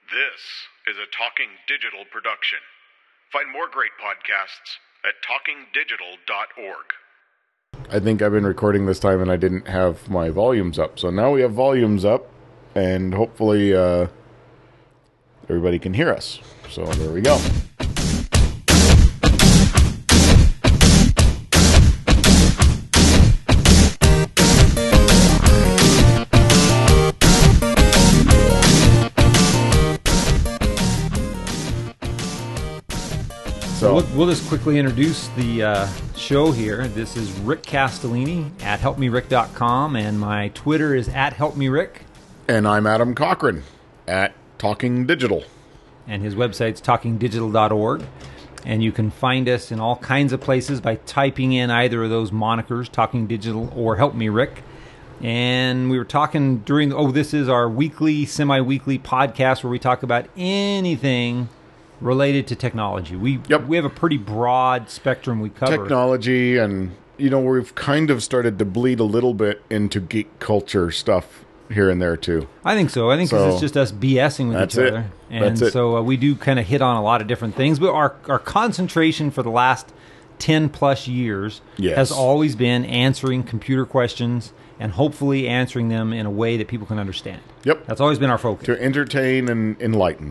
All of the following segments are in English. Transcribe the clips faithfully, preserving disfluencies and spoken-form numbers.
This is a Talking Digital production. Find more great podcasts at talking digital dot org. I think I've been recording this time and I didn't have my volumes up. So now we have volumes up and hopefully uh, everybody can hear us. So there we go. So we'll, we'll just quickly introduce the uh, show here. This is Rick Castellini at help me rick dot com, and my Twitter is at help me rick. And I'm Adam Cochran at Talking Digital. And his website's talking digital dot org. And you can find us in all kinds of places by typing in either of those monikers, Talking Digital or Help Me Rick. And we were talking during, oh, this is our weekly, semi-weekly podcast where we talk about anything related to technology. We Yep. we have a pretty broad spectrum we cover. Technology, and, you know, we've kind of started to bleed a little bit into geek culture stuff here and there, too. I think so. I think 'cause So, it's just us BSing with that's each it. other. And That's it. so uh, we do kind of hit on a lot of different things. But our, our concentration for the last ten plus years Yes. has always been answering computer questions and hopefully answering them in a way that people can understand. Yep. That's always been our focus. To entertain and enlighten.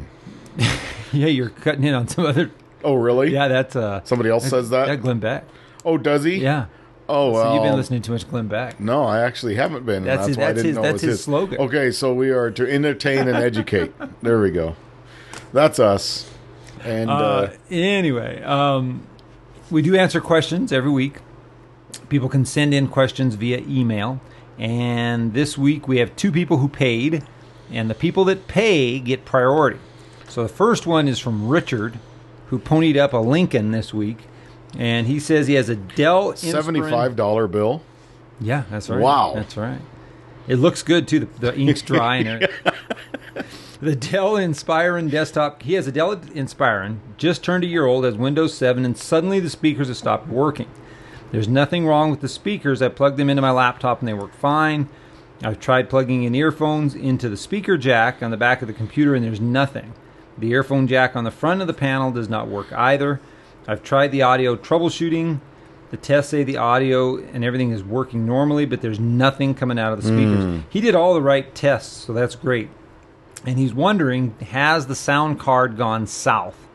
Yeah, you're cutting in on some other... Oh, really? Yeah, that's... Uh, Somebody else says that? Yeah, Glenn Beck. Oh, does he? Yeah. Oh, well. So you've been listening to too much Glenn Beck. No, I actually haven't been. That's That's, his- why I that's didn't his- know that's it was his his slogan. Okay, so we are to entertain and educate. There we go. That's us. And uh, Uh, anyway, um, we do answer questions every week. People can send in questions via email. And this week we have two people who paid. And the people that pay get priority. So the first one is from Richard, who ponied up a Lincoln this week. And he says he has a Dell Inspiron. seventy-five dollar bill. Yeah, that's right. Wow. That's right. It looks good, too. The, the ink's dry. And everything. The Dell Inspiron desktop. He has a Dell Inspiron, just turned a year old, has Windows seven, and suddenly the speakers have stopped working. There's nothing wrong with the speakers. I plugged them into my laptop and they work fine. I've tried plugging in earphones into the speaker jack on the back of the computer and there's nothing. The earphone jack on the front of the panel does not work either. I've tried the audio troubleshooting. The tests say the audio and everything is working normally, but there's nothing coming out of the speakers. Mm. He did all the right tests, so that's great. And he's wondering, has the sound card gone south?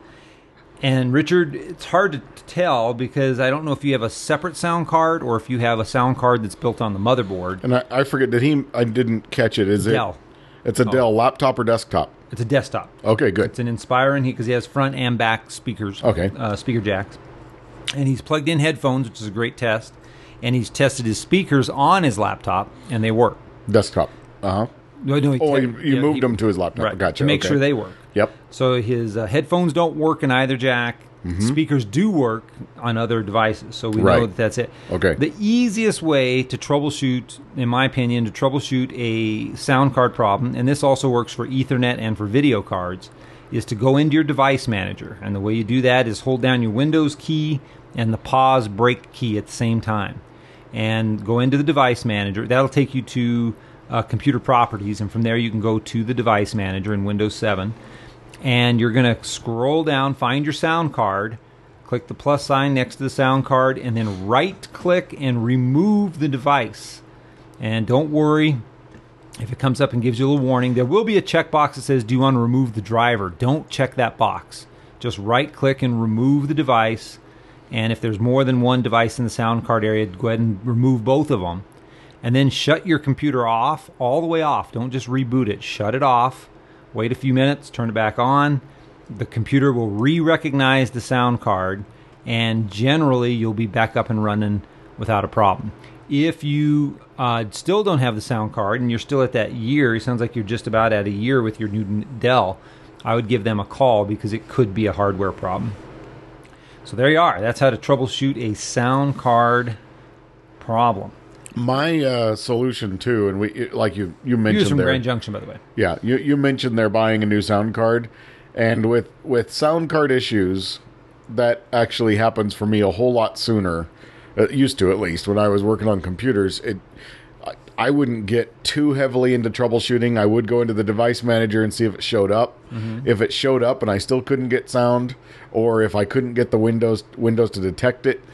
And Richard, it's hard to tell because I don't know if you have a separate sound card or if you have a sound card that's built on the motherboard. And I, I forget, did he, I didn't catch it. Is Dell. it? It's a Oh. Dell laptop or desktop? It's a desktop. Okay, good. It's an Inspiron because he has front and back speakers. Okay. Uh, speaker jacks. And he's plugged in headphones, which is a great test. And he's tested his speakers on his laptop, and they work. Desktop. Uh-huh. No, no, he Oh, te- you, you yeah, moved he- them to his laptop. Right, Gotcha. to make okay. sure they work. Yep. So his uh, headphones don't work in either jack. Speakers do work on other devices, so we know Right. that that's it. Okay. The easiest way to troubleshoot, in my opinion, to troubleshoot a sound card problem, and this also works for Ethernet and for video cards, is to go into your device manager. And the way you do that is hold down your Windows key and the pause break key at the same time. And go into the device manager. That'll take you to uh, computer properties, and from there you can go to the device manager in Windows seven. And you're going to scroll down, find your sound card, click the plus sign next to the sound card, and then right-click and remove the device. And don't worry if it comes up and gives you a little warning. There will be a checkbox that says, do you want to remove the driver? Don't check that box. Just right-click and remove the device. And if there's more than one device in the sound card area, go ahead and remove both of them. And then shut your computer off, all the way off. Don't just reboot it. Shut it off. Wait a few minutes, turn it back on. The computer will re-recognize the sound card, and generally you'll be back up and running without a problem. If you uh, still don't have the sound card and you're still at that year, it sounds like you're just about at a year with your new Dell, I would give them a call because it could be a hardware problem. So there you are. That's how to troubleshoot a sound card problem. My uh, solution, too, and we like you, you He was mentioned from there. Grand Junction, by the way. Yeah, you, you mentioned they're buying a new sound card. And with, with sound card issues, that actually happens for me a whole lot sooner. It used to, at least, when I was working on computers. It, I, I wouldn't get too heavily into troubleshooting. I would go into the device manager and see if it showed up. Mm-hmm. If it showed up and I still couldn't get sound, or if I couldn't get the Windows Windows to detect it,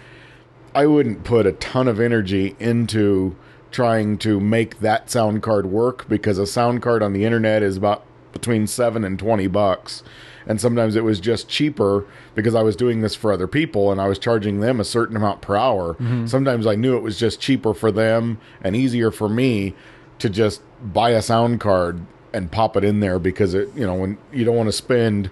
I wouldn't put a ton of energy into trying to make that sound card work, because a sound card on the internet is about between seven and twenty bucks. And sometimes it was just cheaper because I was doing this for other people and I was charging them a certain amount per hour. Mm-hmm. Sometimes I knew it was just cheaper for them and easier for me to just buy a sound card and pop it in there, because it, you know, when you don't want to spend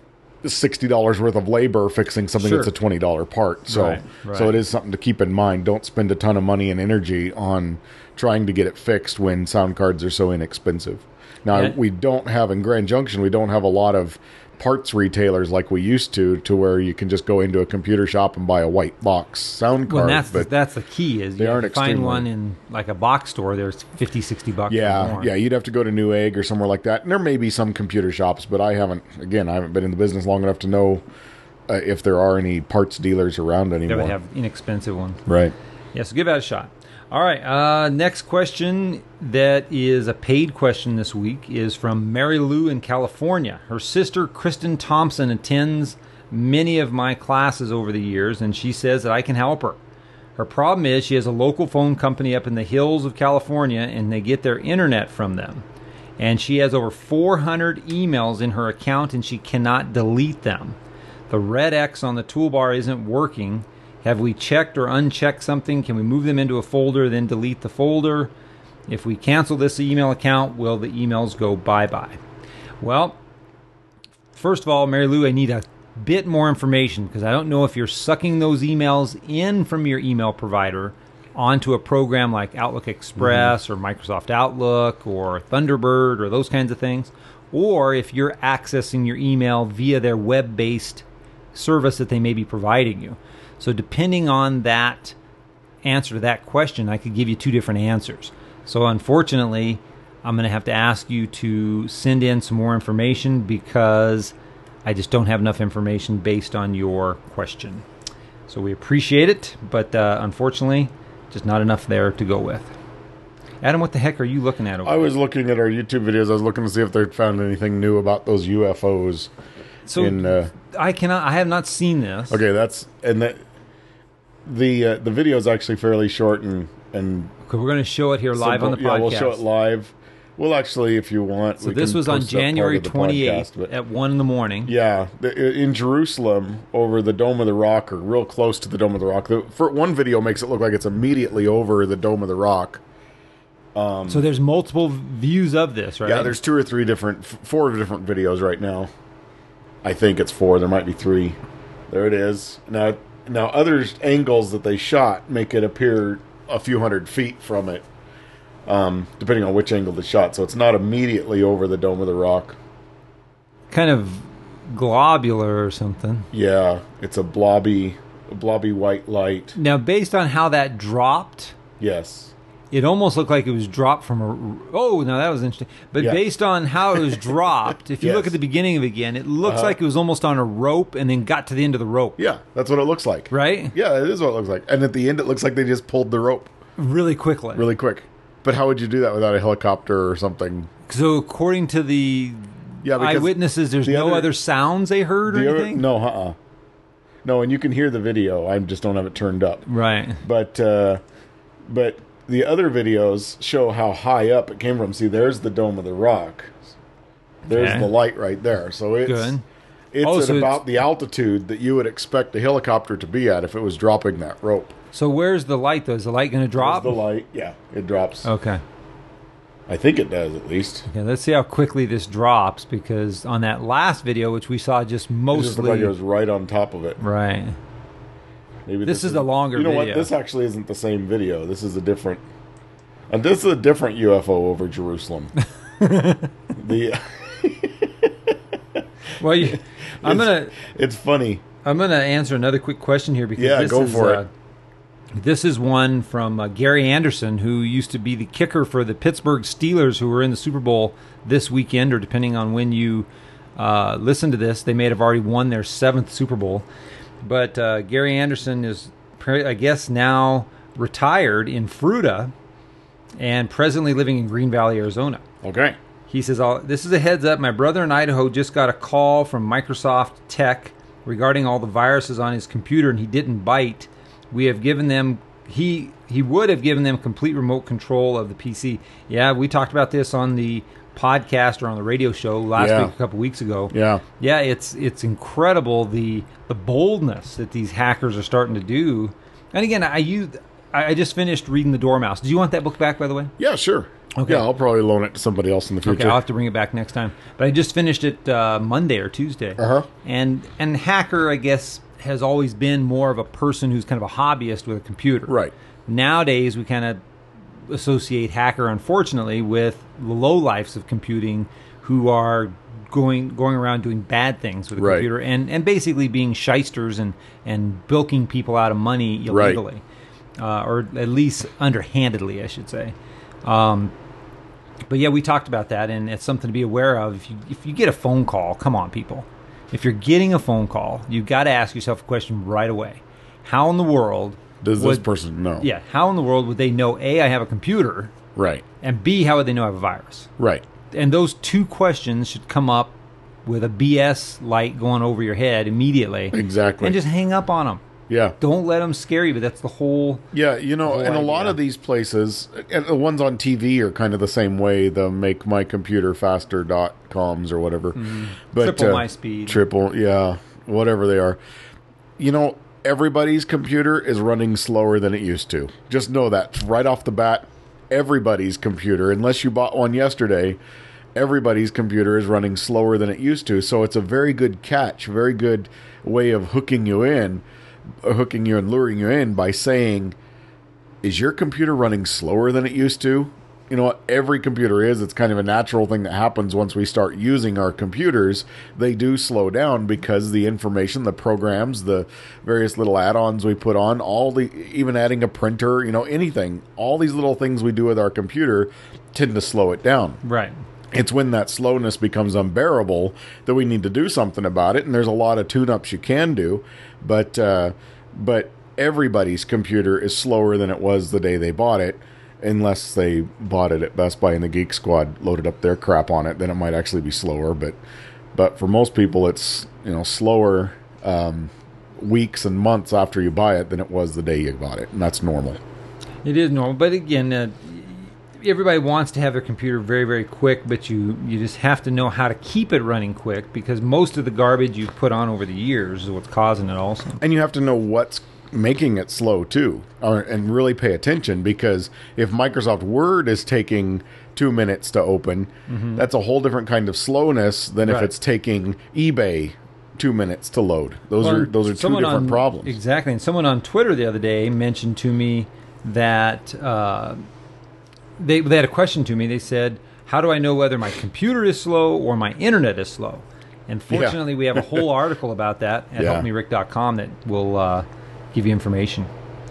sixty dollars worth of labor fixing something sure. that's a twenty dollar part. So, right, right. so it is something to keep in mind. Don't spend a ton of money and energy on trying to get it fixed when sound cards are so inexpensive. Now, yeah. we don't have in Grand Junction, we don't have a lot of parts retailers like we used to, to where you can just go into a computer shop and buy a white box sound card. Well, that's, but the, that's the key, is you have to find one in like a box store, there's fifty, sixty bucks yeah, or more. Yeah, you'd have to go to Newegg or somewhere like that. And there may be some computer shops, but I haven't, again, I haven't been in the business long enough to know uh, if there are any parts dealers around anymore. They would have inexpensive ones. Right. Yeah, so give that a shot. All right, uh, next question that is a paid question this week is from Mary Lou in California. Her sister, Kristen Thompson, attends many of my classes over the years, and she says that I can help her. Her problem is she has a local phone company up in the hills of California, and they get their internet from them. And she has over four hundred emails in her account, and she cannot delete them. The red X on the toolbar isn't working. Have we checked or unchecked something? Can we move them into a folder, then delete the folder? If we cancel this email account, will the emails go bye-bye? Well, first of all, Mary Lou, I need a bit more information, because I don't know if you're sucking those emails in from your email provider onto a program like Outlook Express mm-hmm. or Microsoft Outlook or Thunderbird or those kinds of things, or if you're accessing your email via their web-based service that they may be providing you. So depending on that answer to that question, I could give you two different answers. So unfortunately, I'm going to have to ask you to send in some more information, because I just don't have enough information based on your question. So we appreciate it, but uh, unfortunately, just not enough there to go with. Adam, what the heck are you looking at over I was there? looking at our YouTube videos. I was looking to see if they found anything new about those U F Os. So in, uh, I cannot. I have not seen this. Okay, that's and that. The uh, the video is actually fairly short, and and okay, we're going to show it here live simple. on the podcast. Yeah, we'll show it live. We'll actually, if you want. So we this can was on January twenty-eighth podcast, at one in the morning. Yeah, in Jerusalem, over the Dome of the Rock, or real close to the Dome of the Rock. The for one video makes it look like it's immediately over the Dome of the Rock. Um, so there's multiple views of this, right? Yeah, there's two or three different, four different videos right now. I think it's four. There might be three. There it is. Now. Now, other angles that they shot make it appear a few hundred feet from it, um, depending on which angle they shot. So it's not immediately over the Dome of the Rock. Kind of globular or something. Yeah, it's a blobby, a blobby white light. Now, based on how that dropped, yes, it almost looked like it was dropped from a... Oh, no, that was interesting. But yeah. based on how it was dropped, if you yes. look at the beginning of it again, it looks uh-huh. like it was almost on a rope and then got to the end of the rope. Yeah, that's what it looks like. Right? Yeah, it is what it looks like. And at the end, it looks like they just pulled the rope. Really quickly. Really quick. But how would you do that without a helicopter or something? So according to the yeah, eyewitnesses, there's the no other, other sounds they heard or anything? Other, no, uh-uh. No, and you can hear the video. I just don't have it turned up. Right. But, uh, but... The other videos show how high up it came from. See, there's the Dome of the Rock. There's okay. the light right there. So it's Good. it's oh, at so about it's, the altitude that you would expect a helicopter to be at if it was dropping that rope. So where's the light, though? Is the light going to drop? There's the light, yeah. It drops. Okay. I think it does, at least. Okay, let's see how quickly this drops, because on that last video, which we saw just mostly... It just looked like it was right on top of it. Right. Maybe this, this is a longer video. You know video. what? This actually isn't the same video. This is a different... And this is a different U F O over Jerusalem. the Well, you, I'm going to... It's funny. I'm going to answer another quick question here, because yeah, this go is, for uh, it. This is one from uh, Gary Anderson, who used to be the kicker for the Pittsburgh Steelers, who were in the Super Bowl this weekend, or depending on when you uh, listen to this, they may have already won their seventh Super Bowl. But uh, Gary Anderson is, I guess, now retired in Fruita, and presently living in Green Valley, Arizona. Okay. He says, "All this is a heads up. My brother in Idaho just got a call from Microsoft Tech regarding all the viruses on his computer, and he didn't bite. We have given them, he he would have given them complete remote control of the P C." Yeah, we talked about this on the podcast or on the radio show last Yeah. week, a couple weeks ago. Yeah. Yeah, it's it's incredible the the boldness that these hackers are starting to do. And again, I use, I I just finished reading The Dormouse. Do you want that book back, by the way? Yeah, sure. Okay. Yeah, I'll probably loan it to somebody else in the future. Okay, I'll have to bring it back next time. But I just finished it uh, Monday or Tuesday. Uh-huh. And and hacker, I guess, has always been more of a person who's kind of a hobbyist with a computer. Right. Nowadays, we kind of associate hacker, unfortunately, with the lowlifes of computing who are going going around doing bad things with a Right. computer and, and basically being shysters and, and bilking people out of money illegally. Uh, or at least underhandedly, I should say. Um, but yeah, we talked about that, and it's something to be aware of. If you, if you get a phone call, come on, people. If you're getting a phone call, you've got to ask yourself a question right away. How in the world Does would, this person know? Yeah, how in the world would they know, A, I have a computer, Right. and B, how would they know I have a virus? Right. And those two questions should come up with a B S light going over your head immediately. Exactly. And just hang up on them. Yeah. Don't let them scare you, but that's the whole... Yeah, you know, whole and a lot idea. of these places, and the ones on T V are kind of the same way, the make my computer faster dot coms or whatever. Mm-hmm. But, Triple my speed. Triple, yeah, whatever they are. You know, everybody's computer is running slower than it used to. Just know that right off the bat, everybody's computer, unless you bought one yesterday, everybody's computer is running slower than it used to. So it's a very good catch, very good way of hooking you in. hooking you and luring you in by saying, is your computer running slower than it used to? You know what? Every computer is. It's kind of a natural thing that happens once we start using our computers. They do slow down because the information, the programs, the various little add-ons we put on, all the, even adding a printer, you know, anything, all these little things we do with our computer tend to slow it down. Right. It's when that slowness becomes unbearable that we need to do something about it. And there's a lot of tune-ups you can do, but uh, but everybody's computer is slower than it was the day they bought it, unless they bought it at Best Buy and the Geek Squad loaded up their crap on it. Then it might actually be slower. But but for most people, it's you know slower um, weeks and months after you buy it than it was the day you bought it, and that's normal. It is normal, but again, uh, everybody wants to have their computer very, very quick, but you, you just have to know how to keep it running quick, because most of the garbage you've put on over the years is what's causing it also. And you have to know what's making it slow too, or, and really pay attention, because if Microsoft Word is taking two minutes to open, mm-hmm. that's a whole different kind of slowness than Right. if it's taking eBay two minutes to load. Those Well, are those are two someone different on- problems. Exactly. And someone on Twitter the other day mentioned to me that uh, they they had a question to me. They said, "How do I know whether my computer is slow or my internet is slow?" And fortunately, Yeah. we have a whole article about that at Yeah. help me rick dot com that will uh, give you information.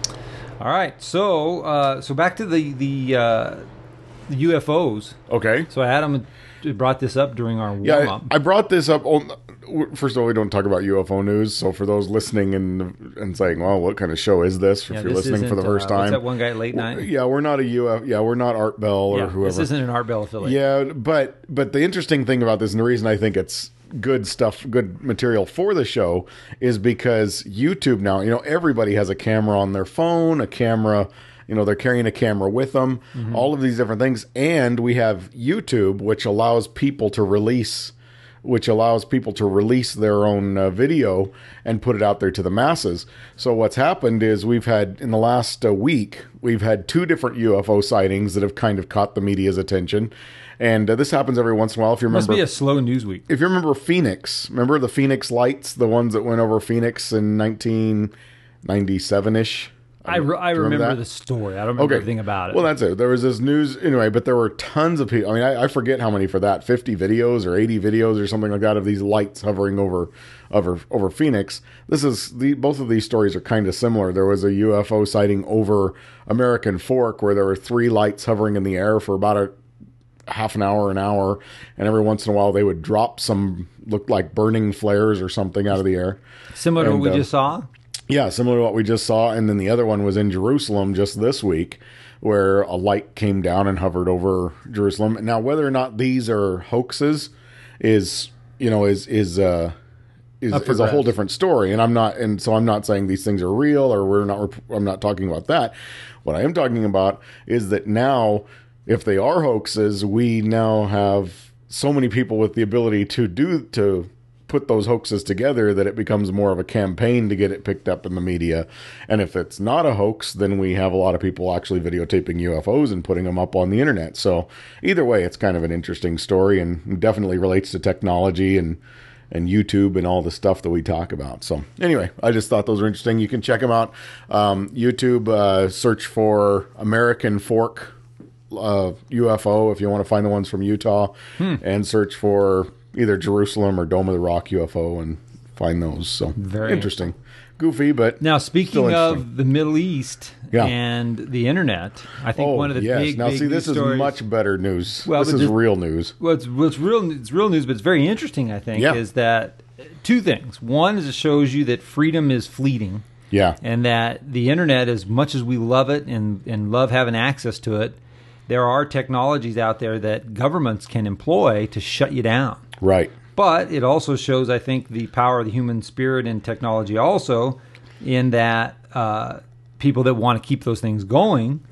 All right. So uh, so back to the the, uh, the U F Os. Okay. So Adam brought this up during our warm Yeah, up. I, I brought this up. On, first of all, we don't talk about U F O news. So for those listening and and saying, "Well, what kind of show is this?" If Yeah, you're this listening for the isn't, first uh, time, what's that one guy at late night? Yeah, we're not a U F. Yeah, we're not Art Bell or Yeah, whoever. this isn't an Art Bell affiliate. Yeah, but but the interesting thing about this, and the reason I think it's good stuff, good material for the show, is because YouTube now, you know, everybody has a camera on their phone, a camera, you know, they're carrying a camera with them, mm-hmm. all of these different things, and we have YouTube, which allows people to release, which allows people to release their own uh, video and put it out there to the masses. So what's happened is we've had, in the last uh, week, we've had two different U F O sightings that have kind of caught the media's attention. And uh, this happens every once in a while. If you Must remember, be a slow news week. if you remember Phoenix, remember the Phoenix lights, the ones that went over Phoenix in nineteen ninety-seven ish? I, re- I remember, remember that? the story. I don't remember everything about it. Well, that's it. There was this news anyway, but there were tons of people. I mean, I, I forget how many for that, fifty videos or eighty videos or something like that of these lights hovering over over over Phoenix. This is the both of these stories are kind of similar. There was a U F O sighting over American Fork where there were three lights hovering in the air for about a half an hour, an hour, and every once in a while they would drop some looked like burning flares or something out of the air. Similar to And, what we uh, just saw? Yeah, similar to what we just saw. And then the other one was in Jerusalem just this week. where a light came down and hovered over Jerusalem. Now, whether or not these are hoaxes is, you know, is is uh, is, Up for is a whole grabs. different story. And I'm not, and so I'm not saying these things are real, or we're not. I'm not talking about that. What I am talking about is that now, if they are hoaxes, we now have so many people with the ability to do to. put those hoaxes together that it becomes more of a campaign to get it picked up in the media. And if it's not a hoax, then we have a lot of people actually videotaping U F Os and putting them up on the internet. So either way, it's kind of an interesting story and definitely relates to technology and and YouTube and all the stuff that we talk about. So anyway, I just thought those were interesting. You can check them out. Um, YouTube, uh, search for American Fork uh, U F O if you want to find the ones from Utah, hmm. and search for either Jerusalem or Dome of the Rock U F O and find those. So Very interesting. Goofy, but now still speaking interesting. of the Middle East Yeah. and the internet, I think Oh, one of the yes. big Now, big see, this news is stories, much better news. Well, this but is this- real news. Well, it's, well, it's real. It's real news, but it's very interesting. I think Yeah. is that two things. One is it shows you that freedom is fleeting, Yeah. and that the internet, as much as we love it and and love having access to it, there are technologies out there that governments can employ to shut you down. Right. But it also shows, I think, the power of the human spirit and technology also, in that uh, people that want to keep those things going,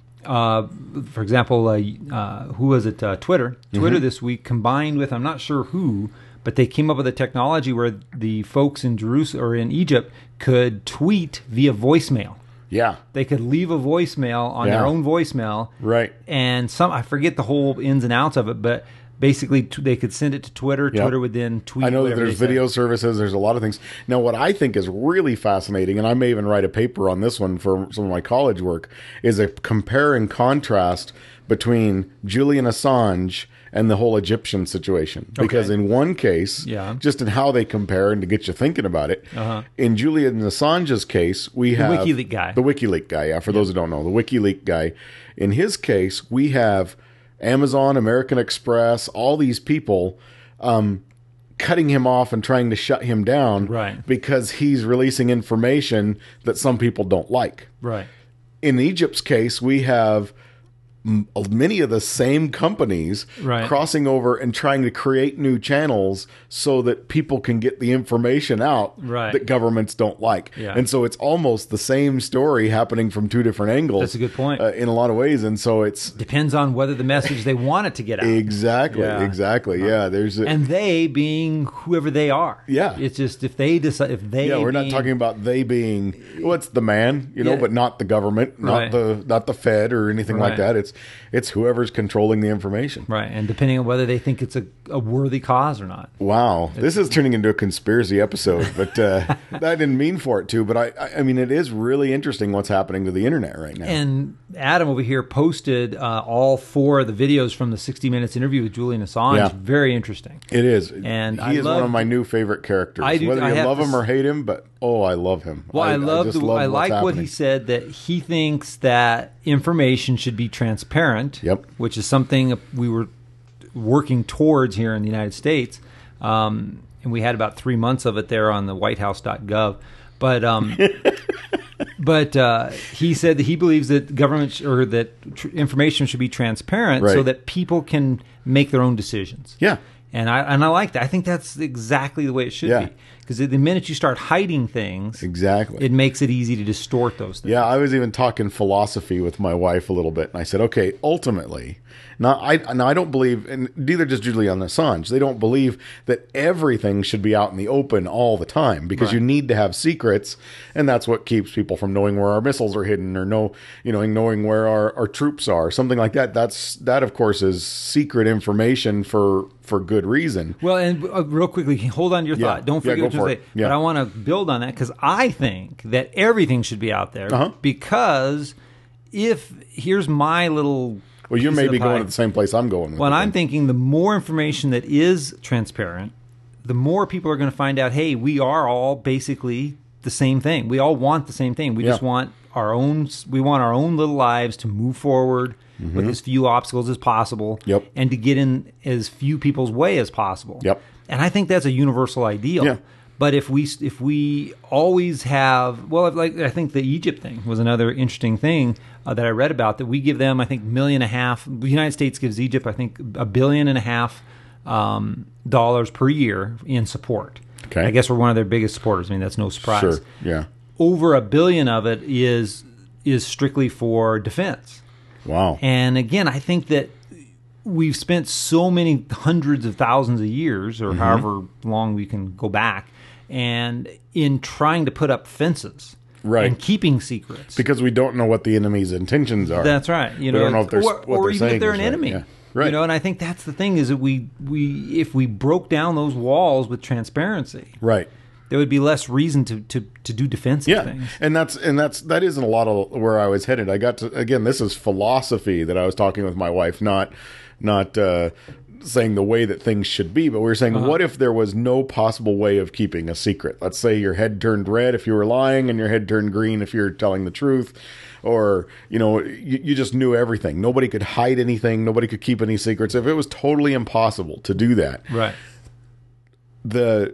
uh, for example, uh, uh, who was it, uh, Twitter? Twitter Mm-hmm. this week combined with, I'm not sure who, but they came up with a technology where the folks in Jerusalem or in Egypt could tweet via voicemail. Yeah. They could leave a voicemail on Yeah. their own voicemail. Right. And some, I forget the whole ins and outs of it, but basically t- they could send it to Twitter. Yep. Twitter would then tweet. I know that whatever there's they said. video services. There's a lot of things. Now, what I think is really fascinating, and I may even write a paper on this one for some of my college work, is a compare and contrast between Julian Assange and the whole Egyptian situation. Because Okay. in one case, Yeah. just in how they compare and to get you thinking about it, Uh-huh. in Julian Assange's case, we have... WikiLeaks guy. The WikiLeaks guy, yeah, for those who don't know. The WikiLeaks guy. In his case, we have Amazon, American Express, all these people um, cutting him off and trying to shut him down, Right. because he's releasing information that some people don't like. Right. In Egypt's case, we have m- many of the same companies Right. crossing over and trying to create new channels so that people can get the information out Right. that governments don't like. Yeah. And so it's almost the same story happening from two different angles. That's a good point. Uh, in a lot of ways. And so it's Depends on whether the message they want it to get out. exactly, Yeah. exactly. Yeah. There's a, And they being whoever they are. Yeah. It's just if they decide, if they. yeah, we're not being- talking about they being what's the man, you know, Yeah. but not the government, not Right. the not the Fed or anything like Right. that. It's it's whoever's controlling the information. Right. And depending on whether they think it's a, a worthy cause or not. Wow, this is turning into a conspiracy episode, but uh, I didn't mean for it to. But I, I, I mean, it is really interesting what's happening to the internet right now. And Adam over here posted uh, all four of the videos from the sixty minutes interview with Julian Assange. Yeah. Very interesting. It is, And he I is one love- of my new favorite characters. I do- Whether I you have love to him s- or hate him, but oh, I love him. Well, I, love just the. love I what's like what he happening. said, that he thinks that information should be transparent. Yep. Which is something we were working towards here in the United States, um, and we had about three months of it there on the White House dot gov. But um, but uh, he said that he believes that government sh- or that tr- information should be transparent so Right. that people can make their own decisions. Yeah. And I and I like that. I think that's exactly the way it should Yeah. be. Because the minute you start hiding things, Exactly. it makes it easy to distort those things. Yeah, I was even talking philosophy with my wife a little bit, and I said, okay, ultimately, now I now I don't believe, and neither does Julian Assange. They don't believe that everything should be out in the open all the time, because Right. you need to have secrets, and that's what keeps people from knowing where our missiles are hidden, or know, you know, knowing where our, our troops are, something like that. That's that, of course, is secret information for for good reason. Well, and uh, real quickly, hold on to your Yeah. thought. Don't Yeah, forget go what you for say. it. Yeah. But I want to build on that because I think that everything should be out there. Uh-huh. Because if here's my little Well, you piece may of be the going pie. to the same place I'm going. with Well, it I'm then. thinking the more information that is transparent, the more people are going to find out, hey, we are all basically the same thing. We all want the same thing. We Yeah. just want our own we want our own little lives to move forward with as few obstacles as possible. Mm-hmm. Yep. And to get in as few people's way as possible. Yep. And I think that's a universal ideal. Yeah. But if we if we always have, well, like I think the Egypt thing was another interesting thing uh, that I read about, that we give them, I think, million and a half. The United States gives Egypt, I think, a billion and a half um, dollars per year in support. Okay. I guess we're one of their biggest supporters. I mean, that's no surprise. Sure. Yeah. Over a billion of it is is strictly for defense. Wow. And again, I think that we've spent so many hundreds of thousands of years, or mm-hmm. however long we can go back, and in trying to put up fences, right, and keeping secrets, because we don't know what the enemy's intentions are. That's right. You know, we don't know if they're, or, what or they're even saying if they're an right. enemy. Yeah. Right. You know, and I think that's the thing, is that we we if we broke down those walls with transparency, right, there would be less reason to, to, to do defensive yeah. things. And that's and that's that isn't a lot of where I was headed. I got to, again, this is philosophy that I was talking with my wife, not not uh, saying the way that things should be, but we were saying, uh-huh. what if there was no possible way of keeping a secret? Let's say your head turned red if you were lying, and your head turned green if you're telling the truth. Or, you know, you, you just knew everything. Nobody could hide anything. Nobody could keep any secrets. If it was totally impossible to do that, right? The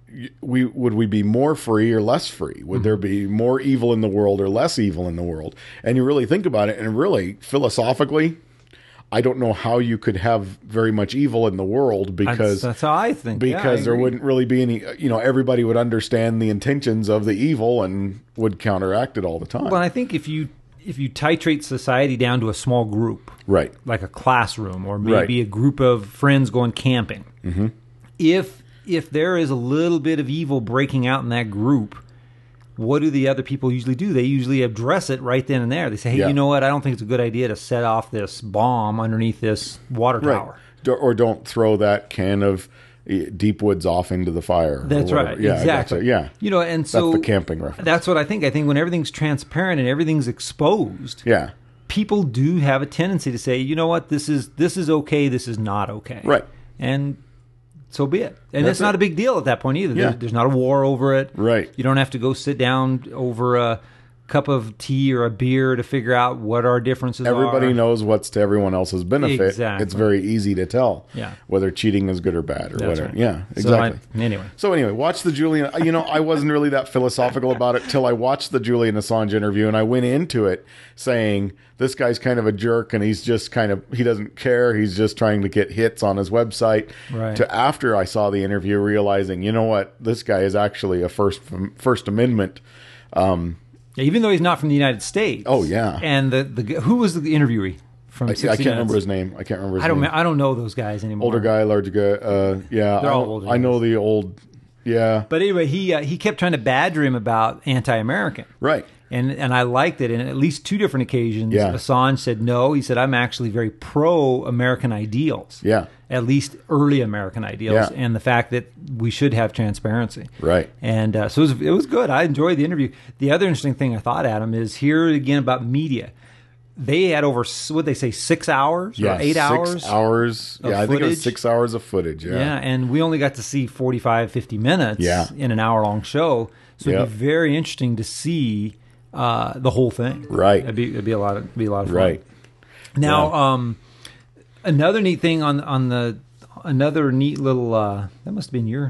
we would we be more free or less free? Would mm-hmm. there be more evil in the world or less evil in the world? And you really think about it, and really philosophically, I don't know how you could have very much evil in the world, because that's, that's how I think. Because yeah, there wouldn't really be any, you know, everybody would understand the intentions of the evil and would counteract it all the time. Well, I think if you if you titrate society down to a small group, right, like a classroom, or maybe right. a group of friends going camping, mm-hmm. if if there is a little bit of evil breaking out in that group, what do the other people usually do? They usually address it right then and there. They say, hey, yeah. you know what? I don't think it's a good idea to set off this bomb underneath this water tower. Right. Or don't throw that can of Deep Woods off into the fire. That's right. Yeah, exactly. That's yeah. You know, and so that's the camping reference. That's what I think. I think when everything's transparent and everything's exposed, yeah, people do have a tendency to say, you know what, this is this is okay, this is not okay. Right. And so be it. And That's it's not it. a big deal at that point either. Yeah. There, there's not a war over it. Right. You don't have to go sit down over a cup of tea or a beer to figure out what our differences Everybody are. knows what's to everyone else's benefit. Exactly. It's very easy to tell yeah. whether cheating is good or bad or That's whatever. right. Yeah, So exactly. I, anyway. So anyway, watch the Julian. You know, I wasn't really that philosophical about it till I watched the Julian Assange interview, and I went into it saying, this guy's kind of a jerk, and he's just kind of, he doesn't care. He's just trying to get hits on his website. Right. To after I saw the interview, realizing, you know what, this guy is actually a First First Amendment. Um, Even though he's not from the United States. Oh yeah. And the the who was the interviewee from? I, I can't sixty remember minutes? his name. I can't remember his I don't. name. I don't know those guys anymore. Older guy, larger guy. Uh, yeah, They're I, all older I know guys. the old. Yeah. But anyway, he uh, he kept trying to badger him about anti-American. Right. And and I liked it. And at least two different occasions, Yeah. Assange said no. He said, I'm actually very pro-American ideals. Yeah. At least early American ideals, Yeah. and the fact that we should have transparency. Right. And uh, so it was, it was good. I enjoyed the interview. The other interesting thing I thought, Adam, is here again about media. They had over, what they say, six hours Yeah. or eight six hours? hours. of Yeah, I think it was footage? six hours of footage. Yeah. Yeah, and we only got to see forty-five, fifty minutes Yeah. in an hour-long show. So Yep. it'd be very interesting to see uh, the whole thing. Right. It'd be, it'd be a lot of, it'd be a lot of fun. Right. Now, Yeah. um, another neat thing on on the another neat little uh, that must have been your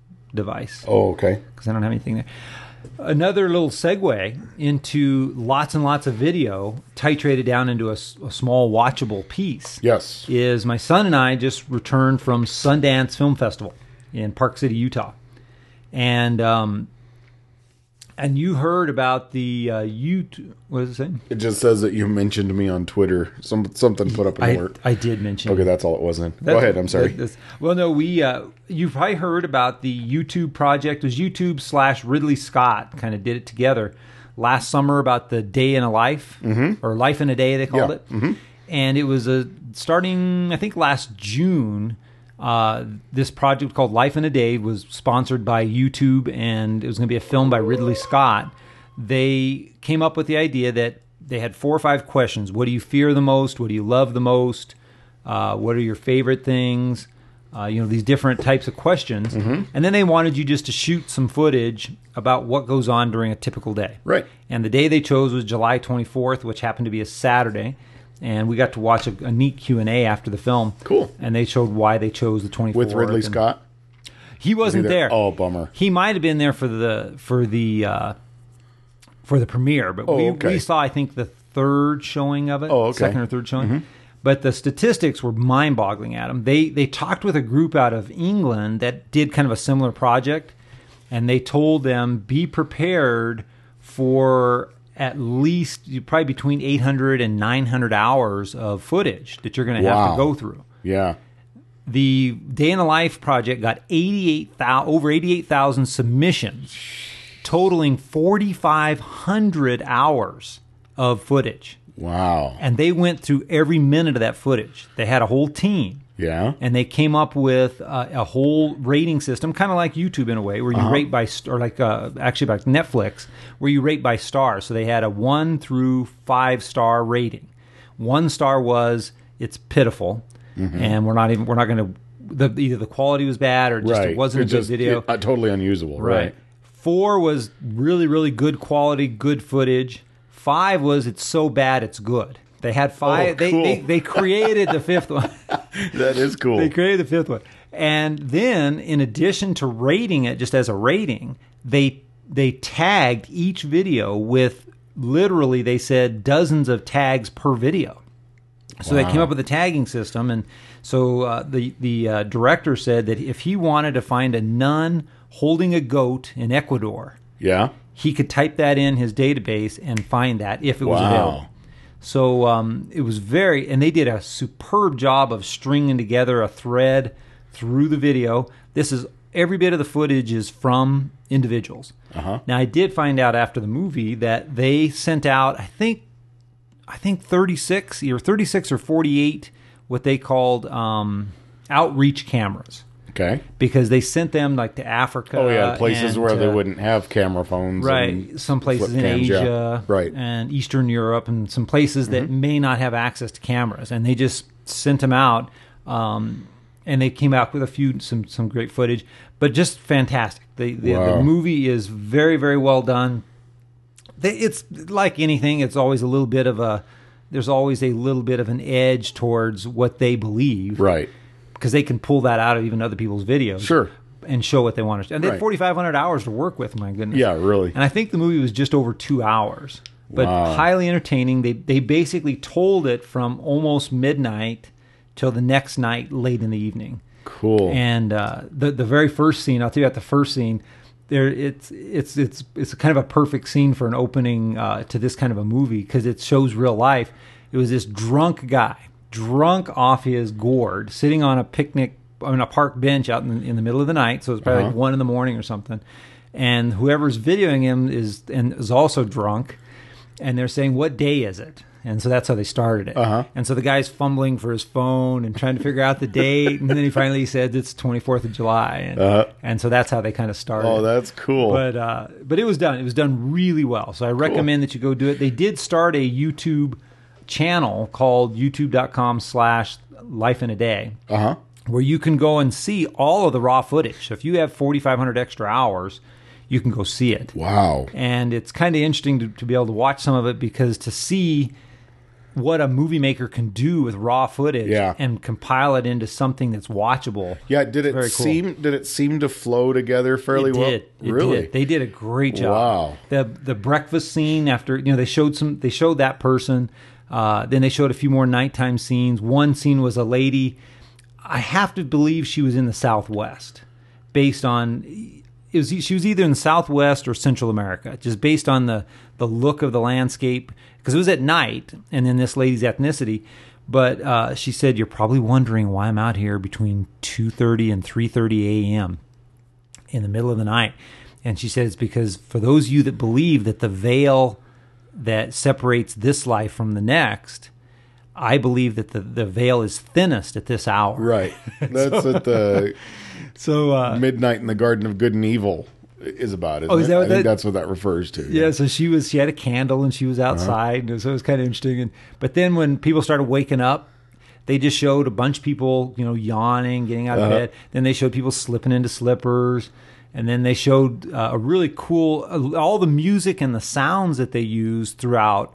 device Oh, okay. because I don't have anything there. Another little segue into lots and lots of video titrated down into a, s- a small watchable piece. Yes. Is my son and I just returned from Sundance Film Festival in Park City, Utah, and um, and you heard about the uh, YouTube. What does it say? It just says that you mentioned me on Twitter. Some something put up an I, alert. I did mention. Okay, it. that's all it was then. Go That's- ahead. I'm sorry. that- that's- well, no, we uh, you've probably heard about the YouTube project. It was YouTube slash Ridley Scott kind of did it together last summer about the day in a life mm-hmm. or life in a day they called Yeah. it, Mm-hmm. and it was a starting I think last June. Uh, this project called Life in a Day was sponsored by YouTube, and it was going to be a film by Ridley Scott. They came up with the idea that they had four or five questions. What do you fear the most? What do you love the most? Uh, what are your favorite things? Uh, you know, these different types of questions. Mm-hmm. And then they wanted you just to shoot some footage about what goes on during a typical day. Right. And the day they chose was July twenty-fourth, which happened to be a Saturday. And we got to watch a, a neat Q and A after the film. Cool. And they showed why they chose the twenty-fourth. With Ridley and- Scott. He wasn't Was he there. there? Oh, bummer. He might have been there for the for the uh, for the premiere, but Oh, we, okay. we saw, I think, the third showing of it, Oh, okay. second or third showing. Mm-hmm. But the statistics were mind-boggling, Adam. They they talked with a group out of England that did kind of a similar project, and they told them, be prepared for at least probably between eight hundred and nine hundred hours of footage that you're going to have Wow. to go through. Yeah. The Day in the Life project got eighty-eight thousand, over eighty-eight thousand submissions, totaling forty-five hundred hours of footage. Wow. And they went through every minute of that footage. They had a whole team. Yeah. And they came up with uh, a whole rating system, kind of like YouTube in a way, where you Uh-huh. rate by, st- or like uh, actually like Netflix, where you rate by stars. So they had a one through five star rating. One star was it's pitiful, Mm-hmm. and we're not even we're not going to. The, either the quality was bad or just Right. it wasn't It's a good just, video. uh, totally unusable. Right. Right. Four was really, really good quality, good footage. Five was it's so bad it's good. They had five. Oh, they, cool. they they created the fifth one. That is cool. They created the fifth one, and then in addition to rating it just as a rating, they they tagged each video with literally they said dozens of tags per video. So they came Wow. up with a tagging system, and so uh, the the uh, director said that if he wanted to find a nun holding a goat in Ecuador, Yeah. he could type that in his database and find that if it was Wow. available. So um, it was very, and they did a superb job of stringing together a thread through the video. This is every bit of the footage is from individuals. Uh-huh. Now I did find out after the movie that they sent out, I think, I think thirty-six or thirty-six or forty-eight what they called um, outreach cameras. Okay. Because they sent them like to Africa. Oh yeah, places and where they to- wouldn't have camera phones. Right, and some places flip in cams, yeah. Asia, Right. and Eastern Europe, and some places that may not have access to cameras, and they just sent them out, um, and they came out with a few some some great footage, but just fantastic. The the, Wow. the movie is very very well done. They, it's like anything; it's always a little bit of a there's always a little bit of an edge towards what they believe, Right. because they can pull that out of even other people's videos, Sure. and show what they want to. And they had Right. forty-five hundred hours to work with. My goodness. Yeah, really. And I think the movie was just over two hours, but Wow. highly entertaining. They they basically told it from almost midnight till the next night, late in the evening. Cool. And uh, the the very first scene, I'll tell you about the first scene. There, it's it's it's it's kind of a perfect scene for an opening uh, to this kind of a movie because it shows real life. It was this drunk guy, drunk off his gourd, sitting on a picnic on a park bench out in, in the middle of the night. So it's probably Uh-huh. like one in the morning or something. And whoever's videoing him is and is also drunk, and they're saying, "What day is it?" And so that's how they started it. Uh-huh. And so the guy's fumbling for his phone and trying to figure out the date, and then he finally says it's twenty-fourth of July, and, Uh-huh. and so that's how they kind of started. Oh, that's cool. But uh, but it was done. It was done really well. So I recommend that you go do it. They did start a YouTube channel called youtube.com slash life in a day, Uh-huh. where you can go and see all of the raw footage. So if you have forty-five hundred extra hours, you can go see it. Wow. And it's kind of interesting to, to be able to watch some of it, because to see what a movie maker can do with raw footage Yeah. and compile it into something that's watchable. Yeah, did it Very cool. seem did it seem to flow together fairly It well? did. It really? did. They did a great job. Wow. The the breakfast scene after, you know, they showed some they showed that person. Uh, then they showed a few more nighttime scenes. One scene was a lady. I have to believe she was in the Southwest, based on it was she was either in the Southwest or Central America, just based on the the look of the landscape, because it was at night, and then this lady's ethnicity. But uh, she said, "You're probably wondering why I'm out here between two thirty and three thirty a.m. in the middle of the night." And she said it's because for those of you that believe that the veil that separates this life from the next, I believe that the, the veil is thinnest at this hour. Right. That's what the So, uh, Midnight in the Garden of Good and Evil is about, isn't Oh, is it? that what I think that- that's what that refers to. yeah, so she was she had a candle and she was outside, and so it was kind of interesting. And but then when people started waking up, they just showed a bunch of people, you know, yawning, getting out of Uh-huh. bed. Then they showed people slipping into slippers, and then they showed uh, a really cool uh, all the music and the sounds that they used throughout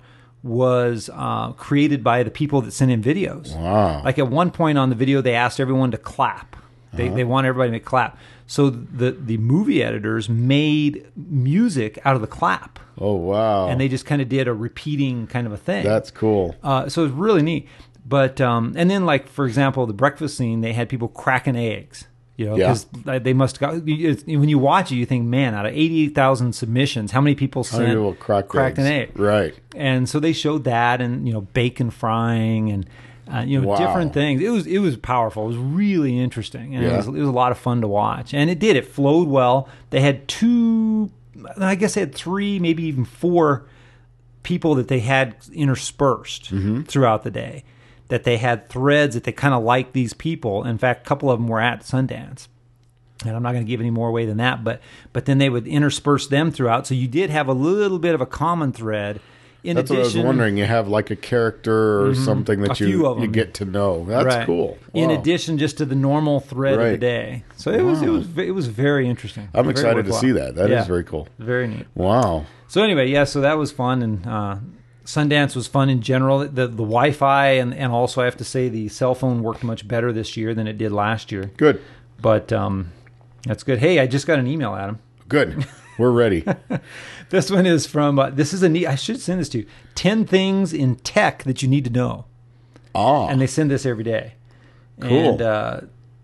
was uh, created by the people that sent in videos. Wow. Like at one point on the video, they asked everyone to clap. They Uh-huh. they want everybody to clap. So the the movie editors made music out of the clap, Oh, wow. and they just kind of did a repeating kind of a thing. That's cool. Uh, so it's really neat. But um, and then, like, for example, the breakfast scene, they had people cracking eggs. You know, Yeah. because they must got. It's, when you watch it, you think, man, out of eighty-eight thousand submissions, how many people How many sent people cracked cracked an eggs? egg? Right. And so they showed that, and you know, bacon frying, and uh, you know, Wow. different things. It was it was powerful. It was really interesting, and Yeah. it, was, it was a lot of fun to watch. And it did. It flowed well. They had two, I guess they had three, maybe even four people that they had interspersed Mm-hmm. throughout the day. That they had threads that they kind of liked these people. In fact, a couple of them were at Sundance. And I'm not going to give any more away than that, but but then they would intersperse them throughout. So you did have a little bit of a common thread. In That's addition, what I was wondering. You have like a character or something that A you few of you them. get to know. That's right. cool. In Wow. addition, just to the normal thread of the Right. day. So it was it Wow. was ve- it was very interesting. I'm Very excited to worthwhile. see that. That is Yeah. very cool. Very neat. Wow. So anyway, yeah, so that was fun, and uh, Sundance was fun in general. The the Wi-Fi and and also I have to say the cell phone worked much better this year than it did last year. Good. But um, that's good. Hey, I just got an email, Adam. Good. We're ready. This one is from. Uh, this is a neat. I should send this to you. Ten things in tech that you need to know, Ah. and they send this every day. Cool. And uh,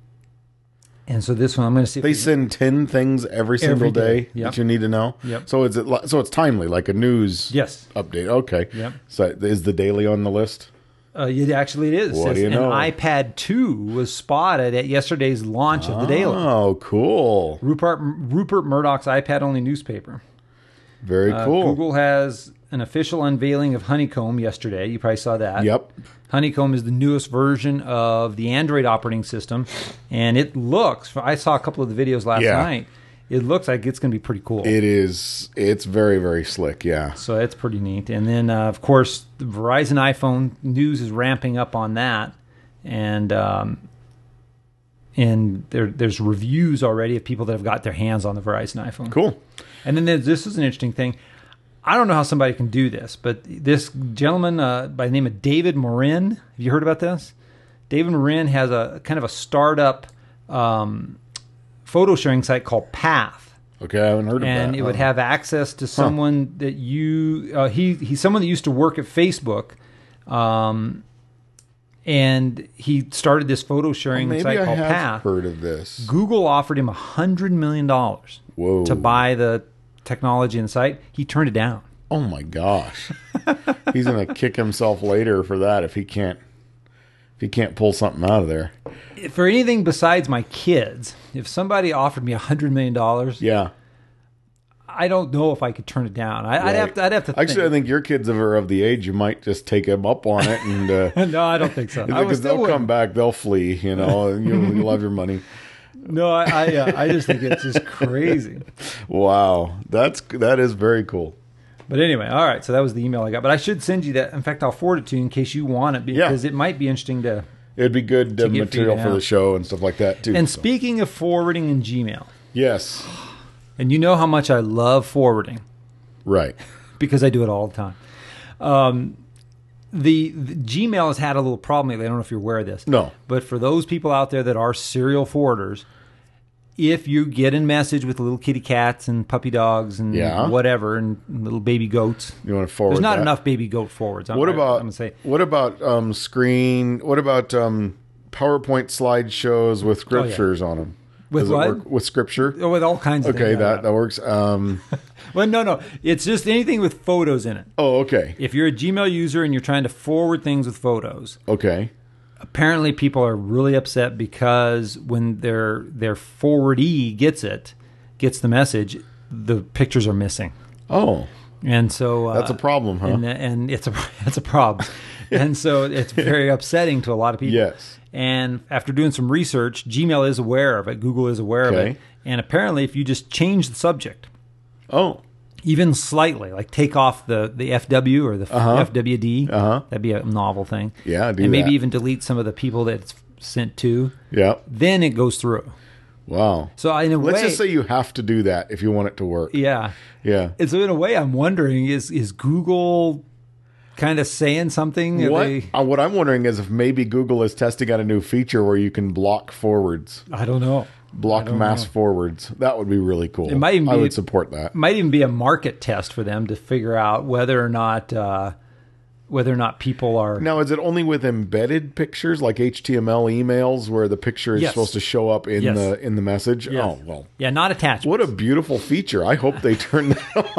and so this one, I'm going to see. If They we- send ten things every single Every day. day, Yep. that you need to know. Yep. So is it li- so it's timely, like a news Yes. update? Okay. Yep. So is the daily on the list? Uh, it actually it is. It What says do you know? An iPad two was spotted at yesterday's launch of the Daily. Oh, cool. Rupert Rupert Murdoch's iPad-only newspaper. Very Uh, cool. Google has an official unveiling of Honeycomb yesterday. You probably saw that. Yep. Honeycomb is the newest version of the Android operating system, and it looks. I saw a couple of the videos last Yeah. night. It looks like it's going to be pretty cool. It is. It's very very slick. Yeah. So it's pretty neat. And then, uh, of course, the Verizon iPhone news is ramping up on that, and um, and there, there's reviews already of people that have got their hands on the Verizon iPhone. Cool. And then there's, this is an interesting thing. I don't know how somebody can do this, but this gentleman uh, by the name of David Marin, have you heard about this? David Marin has a kind of a startup um, photo sharing site called Path. Okay, I haven't heard of that. And it would Uh, have access to someone that you uh, he he's someone that used to work at Facebook, um, and he started this photo sharing maybe site I called have Path. heard of this. Google offered him a hundred million dollars Whoa. to buy the technology and site. He turned it down. Oh my gosh. He's gonna kick himself later for that if he can't if he can't pull something out of there. For anything besides my kids, if somebody offered me a hundred million dollars, Yeah. I don't know if I could turn it down. I, I'd Right. have to. I'd have to. Actually, I think. think your kids are of the age you might just take him up on it, and uh, no, I don't think so. I because was still they'll come back, they'll flee, you know, and you'll, you'll have your money. No, I I, uh, I just think it's just crazy. Wow, that's that is very cool. But anyway, all right. So that was the email I got. But I should send you that. In fact, I'll forward it to you in case you want it because it might be interesting to. It'd be good uh, To get material feedback for the out. show and stuff like that too. And so. speaking of forwarding in Gmail, yes, and you know how much I love forwarding right. because I do it all the time. Um, the, the Gmail has had a little problem lately. I don't know if you're aware of this. No. But for those people out there that are serial forwarders, if you get a message with little kitty cats and puppy dogs and Yeah. whatever and little baby goats, You want to forward? there's not that? enough baby goat forwards. I'm, What I- about I'm gonna say what about um, screen? What about um, PowerPoint slideshows with scriptures on them? With Does what? it work with scripture? oh, with all kinds of Okay, things. that that works. Um, Well, no, no. It's just anything with photos in it. oh, okay, If you're a Gmail user and you're trying to forward things with photos, okay. apparently people are really upset because when their their forwardee gets it, gets the message, the pictures are missing. Oh, And so uh, that's a problem, huh? And, and it's a it's a problem. And so it's very upsetting to a lot of people. Yes. And after doing some research, Gmail is aware of it. Google is aware of Okay. it. And apparently, if you just change the subject, Oh, even slightly, like take off the, the F W or the Uh-huh. F W D, Uh-huh. that'd be a novel thing. Yeah, do And maybe that. even delete some of the people that it's sent to. yeah. Then it goes through. Wow. So in a Let's way, just say you have to do that if you want it to work. yeah. Yeah. And so in a way, I'm wondering is is Google kind of saying something? Are What they- uh, what I'm wondering is if maybe Google is testing out a new feature where you can block forwards, I don't know. block don't mass know. forwards. That would be really cool. It might even I be- would support that. Might even be a market test for them to figure out whether or not uh, whether or not people are. Now, is it only with embedded pictures like H T M L emails where the picture is Yes. supposed to show up in Yes. the in the message? Yes. Oh well. Yeah, not attached. What a beautiful feature. I hope they turn that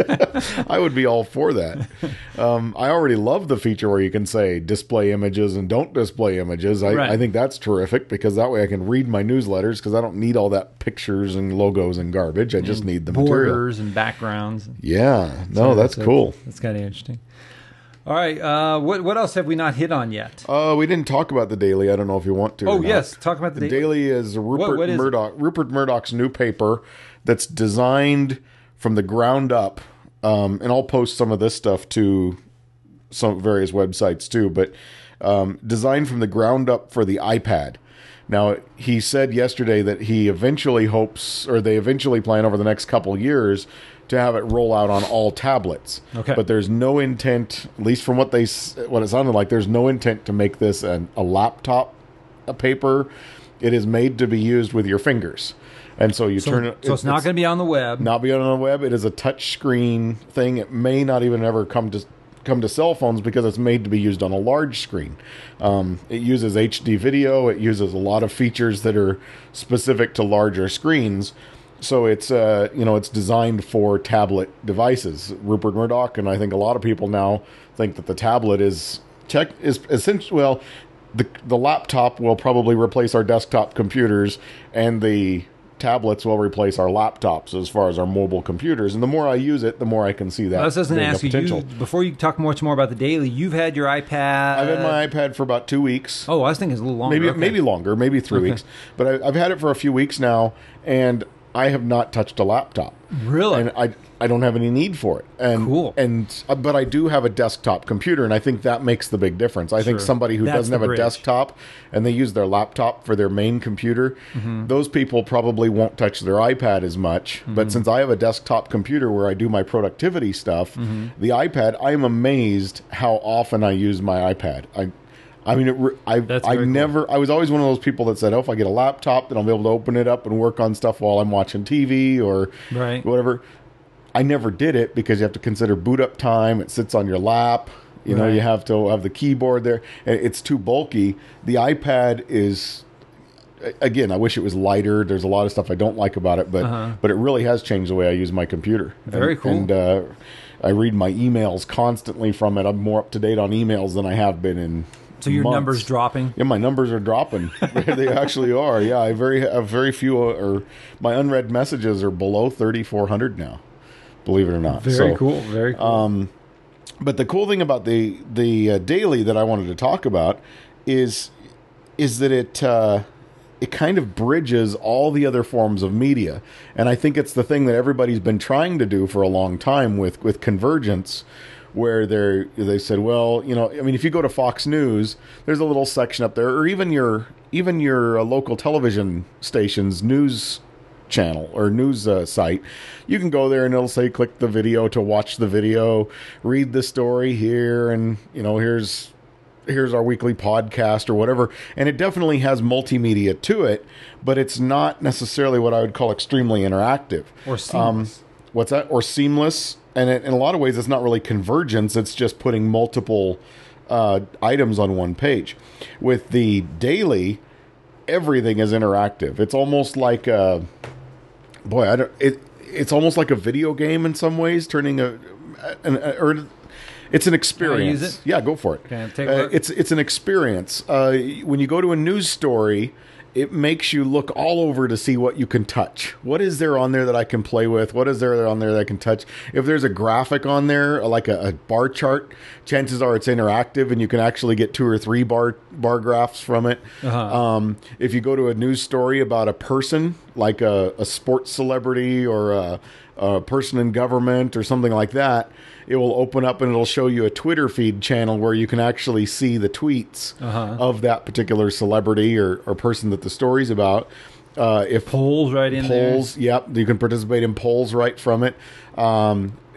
on. I would be all for that. Um, I already love the feature where you can say display images and don't display images. I, Right. I think that's terrific because that way I can read my newsletters because I don't need all that pictures and logos and garbage. I just need the material. borders and backgrounds. Yeah. No, that's So cool. That's kind of interesting. All right. Uh, what what else have we not hit on yet? Uh, we didn't talk about the Daily. I don't know if you want to. or Oh not. yes, talk about the, The daily. Daily is Rupert what is it? Murdoch. Rupert Murdoch's new paper that's designed from the ground up, um, and I'll post some of this stuff to some various websites too. But um, designed from the ground up for the iPad. Now he said yesterday that he eventually hopes, or they eventually plan over the next couple years, to have it roll out on all tablets. Okay. But there's no intent, at least from what they s- what it sounded like, there's no intent to make this an, a laptop a paper. It is made to be used with your fingers, and so you So, turn it. so it's not going to be on the web. not be on the web. It is a touch screen thing. It may not even ever come to come to cell phones because it's made to be used on a large screen. Um, it uses H D video. It uses a lot of features that are specific to larger screens. So it's uh, you know it's designed for tablet devices. Rupert Murdoch and I think a lot of people now think that the tablet is check is essentially well, the the laptop will probably replace our desktop computers, and the tablets will replace our laptops as far as our mobile computers. And the more I use it, the more I can see that. I was just going to being a ask you, potential. you, before you talk much more about the daily, you've had your iPad. I've had my iPad for about two weeks. Oh, I was thinking it's a little longer. maybe Okay. maybe longer, maybe three Okay. weeks. But I, I've had it for a few weeks now, and I have not touched a laptop. Really? And I I don't have any need for it. And Cool. And uh, but I do have a desktop computer, and I think that makes the big difference. I think Sure. somebody who That's doesn't the have bridge. a desktop and they use their laptop for their main computer, Mm-hmm. those people probably won't touch their iPad as much. Mm-hmm. But since I have a desktop computer where I do my productivity stuff, Mm-hmm. the iPad, I am amazed how often I use my iPad. I I mean, it, re- I That's I very cool. never. I was always one of those people that said, "Oh, if I get a laptop, then I'll be able to open it up and work on stuff while I'm watching T V or Right. whatever." I never did it because you have to consider boot up time. It sits on your lap. You know, Right. you have to have the keyboard there. and It's too bulky. The iPad is. Again, I wish it was lighter. There's a lot of stuff I don't like about it, but Uh-huh. but it really has changed the way I use my computer. Very and, cool. And uh, I read my emails constantly from it. I'm more up to date on emails than I have been in. So your months. numbers dropping? Yeah, my numbers are dropping. They actually are. Yeah, I very have very few, uh, or my unread messages are below thirty-four hundred now. Believe it or not. Very So, cool. Very cool. Um, but the cool thing about the the uh, daily that I wanted to talk about is is that it uh, it kind of bridges all the other forms of media, and I think it's the thing that everybody's been trying to do for a long time with with convergence. Where they they said, well, you know, I mean, if you go to Fox News, there's a little section up there, or even your even your uh, local television station's news channel or news uh, site, you can go there and it'll say click the video to watch the video, read the story here, and you know, here's here's our weekly podcast or whatever. And it definitely has multimedia to it, but it's not necessarily what I would call extremely interactive. Or seamless. Um, what's that? Or seamless. And it, in a lot of ways, it's not really convergence. It's just putting multiple uh, items on one page. With the daily, everything is interactive. It's almost like a, boy, I don't. It it's almost like a video game in some ways, turning a, an a or it's an experience. use it? Yeah, go for it. Okay, take a Uh, look. it's it's an experience. Uh, when you go to a news story, it makes you look all over to see what you can touch. What is there on there that I can play with? What is there on there that I can touch? If there's a graphic on there, like a, a bar chart, chances are it's interactive and you can actually get two or three bar bar graphs from it. Uh-huh. Um, if you go to a news story about a person, like a, a sports celebrity or a, a person in government or something like that, it will open up and it'll show you a Twitter feed channel where you can actually see the tweets Uh-huh. of that particular celebrity or, or person that the story's about. Uh, if Polls right in there. polls, yep, you can participate in polls right from it. Um,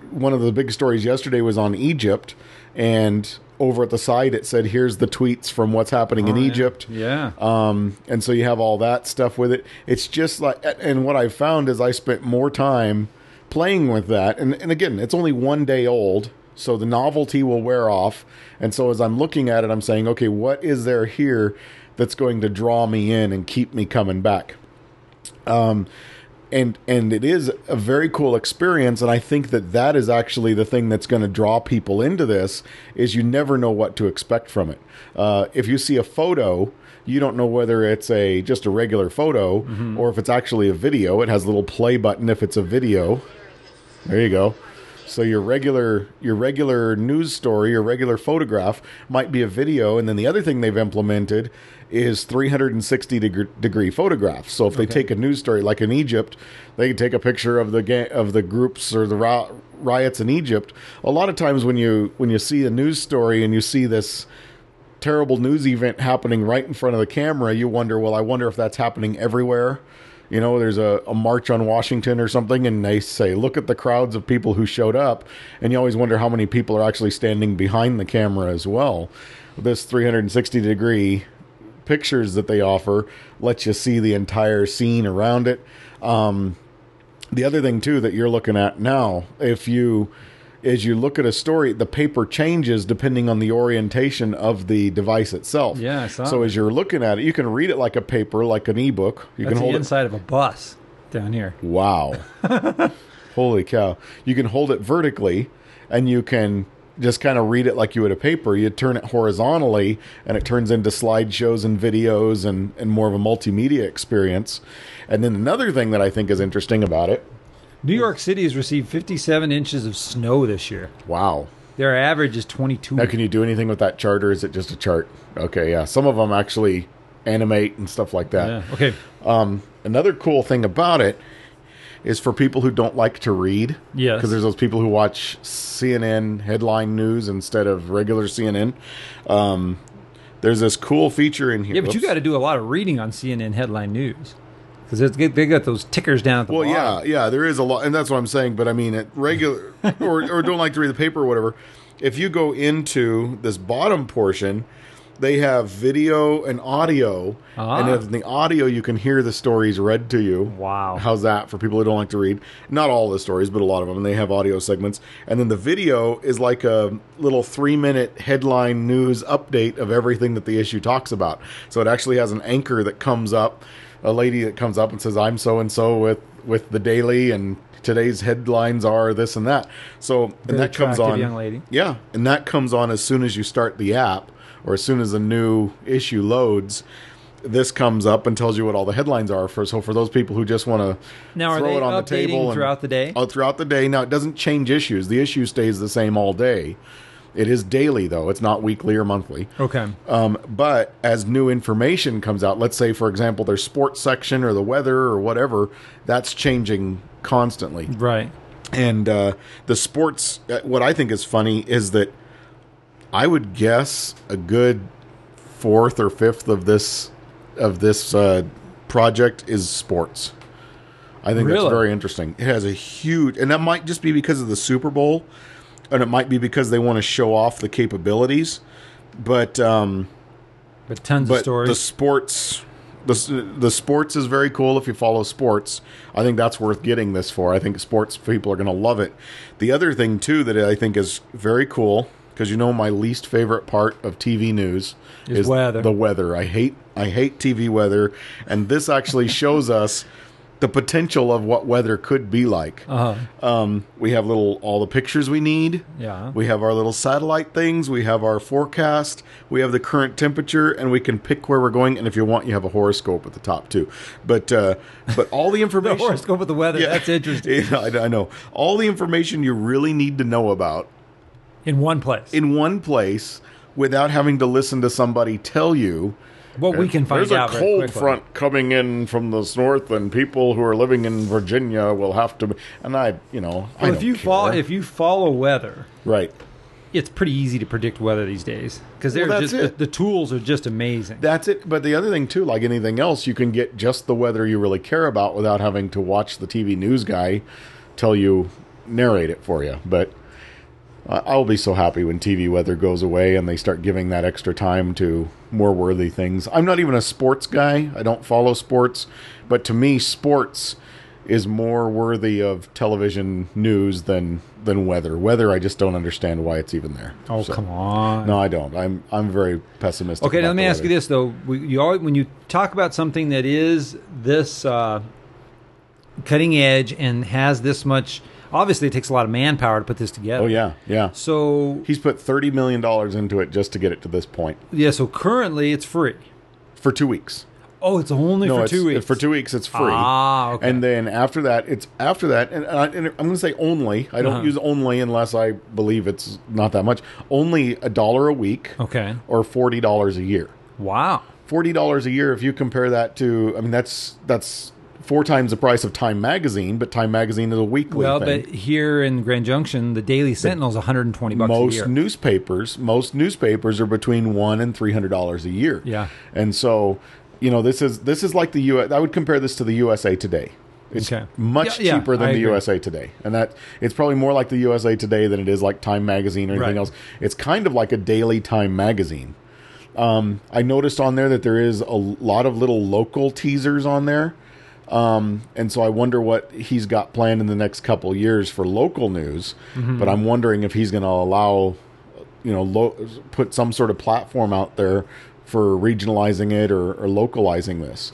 one of the big stories yesterday was on Egypt, and over at the side it said, here's the tweets from what's happening in Oh, yeah. Egypt. Yeah. Um, and so you have all that stuff with it. It's just like, and what I found is I spent more time playing with that. And, and again, it's only one day old, so the novelty will wear off. And so as I'm looking at it, I'm saying, okay, what is there here that's going to draw me in and keep me coming back? Um, and and it is a very cool experience, and I think that that is actually the thing that's going to draw people into this, is you never know what to expect from it. Uh, if you see a photo, you don't know whether it's a just a regular photo mm-hmm. or if it's actually a video. It has a little play button if it's a video. There you go. So your regular your regular news story, your regular photograph might be a video, and then the other thing they've implemented is three hundred sixty degree, degree photographs. So if they okay. take a news story, like in Egypt, they can take a picture of the ga- of the groups or the ri- riots in Egypt. A lot of times when you when you see a news story and you see this terrible news event happening right in front of the camera, you wonder, well, I wonder if that's happening everywhere. You know, there's a, a march on Washington or something, and they say, look at the crowds of people who showed up. And you always wonder how many people are actually standing behind the camera as well. This three hundred sixty degree pictures that they offer lets you see the entire scene around it. Um, the other thing, too, that you're looking at now, if you... as you look at a story, the paper changes depending on the orientation of the device itself. Yeah, I saw So that. as you're looking at it, you can read it like a paper, like an ebook. You That's can hold the it inside of a bus down here. Wow. Holy cow. You can hold it vertically, and you can just kind of read it like you would a paper. You turn it horizontally, and it turns into slideshows and videos and, and more of a multimedia experience. And then another thing that I think is interesting about it, New York City has received fifty-seven inches of snow this year. wow. Their average is twenty-two. Now, can you do anything with that chart, or is it just a chart? Okay, yeah. Some of them actually animate and stuff like that. Yeah. Okay. Um, another cool thing about it is for people who don't like to read. Yes. Because there's those people who watch C N N headline news instead of regular C N N. Um, there's this cool feature in here. Yeah, but you got to do a lot of reading on C N N headline news. Because they got those tickers down at the well, bottom. yeah, yeah, there is a lot, and that's what I'm saying. But I mean, at regular or or don't like to read the paper or whatever. If you go into this bottom portion, they have video and audio, Ah. and in the audio you can hear the stories read to you. Wow. How's that for people who don't like to read? Not all the stories, but a lot of them. And they have audio segments, and then the video is like a little three-minute headline news update of everything that the issue talks about. So it actually has an anchor that comes up. A lady that comes up and says, I'm so-and-so with, with the Daily, and today's headlines are this and that. So, and Very that comes attractive on. young lady. Yeah, and that comes on as soon as you start the app, or as soon as a new issue loads. This comes up and tells you what all the headlines are. For So for those people who just want to Now, are throw they it on the updating table. and- throughout the day? Oh, throughout the day. Now, it doesn't change issues. The issue stays the same all day. It is daily, though. It's not weekly or monthly. Okay. Um, but as new information comes out, let's say, for example, their sports section or the weather or whatever, that's changing constantly. Right. And uh, the sports, uh, what I think is funny is that I would guess a good fourth or fifth of this of this uh, project is sports. I think Really? that's very interesting. It has a huge, and that might just be because of the Super Bowl, and it might be because they want to show off the capabilities. But um, But tons but of stories. the sports, the the sports is very cool. If you follow sports, I think that's worth getting this for. I think sports people are going to love it. The other thing too that I think is very cool, because you know my least favorite part of T V news Is is weather. the weather. I hate I hate T V weather, and this actually shows us the potential of what weather could be like. uh-huh. Um, we have little all the pictures we need. Yeah. We have our little satellite things. We have our forecast. We have the current temperature, and we can pick where we're going. And if you want, you have a horoscope at the top too. But uh, but all the The information. horoscope with the weather. Yeah. That's interesting. Yeah, I, I know all the information you really need to know about In one place. in one place without having to listen to somebody tell you. what we can find There's out a very cold quickly. front coming in from the north, and people who are living in Virginia will have to. And I, you know, I Well, don't if you care. follow, if you follow weather, right. it's pretty easy to predict weather these days because Well, they're that's just it. the, the tools are just amazing. That's it. But the other thing, too, like anything else, you can get just the weather you really care about without having to watch the T V news guy tell you narrate it for you. But uh, I'll be so happy when T V weather goes away and they start giving that extra time to more worthy things. I'm not even a sports guy. I don't follow sports. But to me, sports is more worthy of television news than than weather. Weather, I just don't understand why it's even there. Oh, So- come on. No, I don't. I'm I'm very pessimistic. Okay, now about let me the ask you weather. this though: we, you always, when you talk about something that is this uh, cutting edge and has this much, obviously it takes a lot of manpower to put this together. Oh yeah, yeah. So He's put thirty million dollars into it just to get it to this point yeah, so currently it's free. for two weeks. Oh, it's only No, for it's, two weeks. it's for two weeks. It's free. Ah, okay. And then after that, it's after that, and, I, and I'm going to say only. I don't Uh-huh. use only unless I believe it's not that much. Only a dollar a week, Okay. or forty dollars a year. Wow. Forty dollars a year. If you compare that to, I mean, that's that's four times the price of Time Magazine, but Time Magazine is a weekly Well, thing. but here in Grand Junction, the Daily Sentinel is one hundred twenty bucks a most year. newspapers, most newspapers are between one and three hundred dollars a year. Yeah. and so you know this is this is like the U S. I would compare this to the U S A Today. It's Okay. much Yeah, yeah, cheaper than I the agree. U S A Today, and that it's probably more like the U S A Today than it is like Time Magazine or anything Right. else. It's kind of like a daily Time Magazine. Um, I noticed on there that there is a lot of little local teasers on there. Um, and so I wonder what he's got planned in the next couple years for local news. Mm-hmm. But I'm wondering if he's going to allow, you know, lo- put some sort of platform out there for regionalizing it or, or localizing this.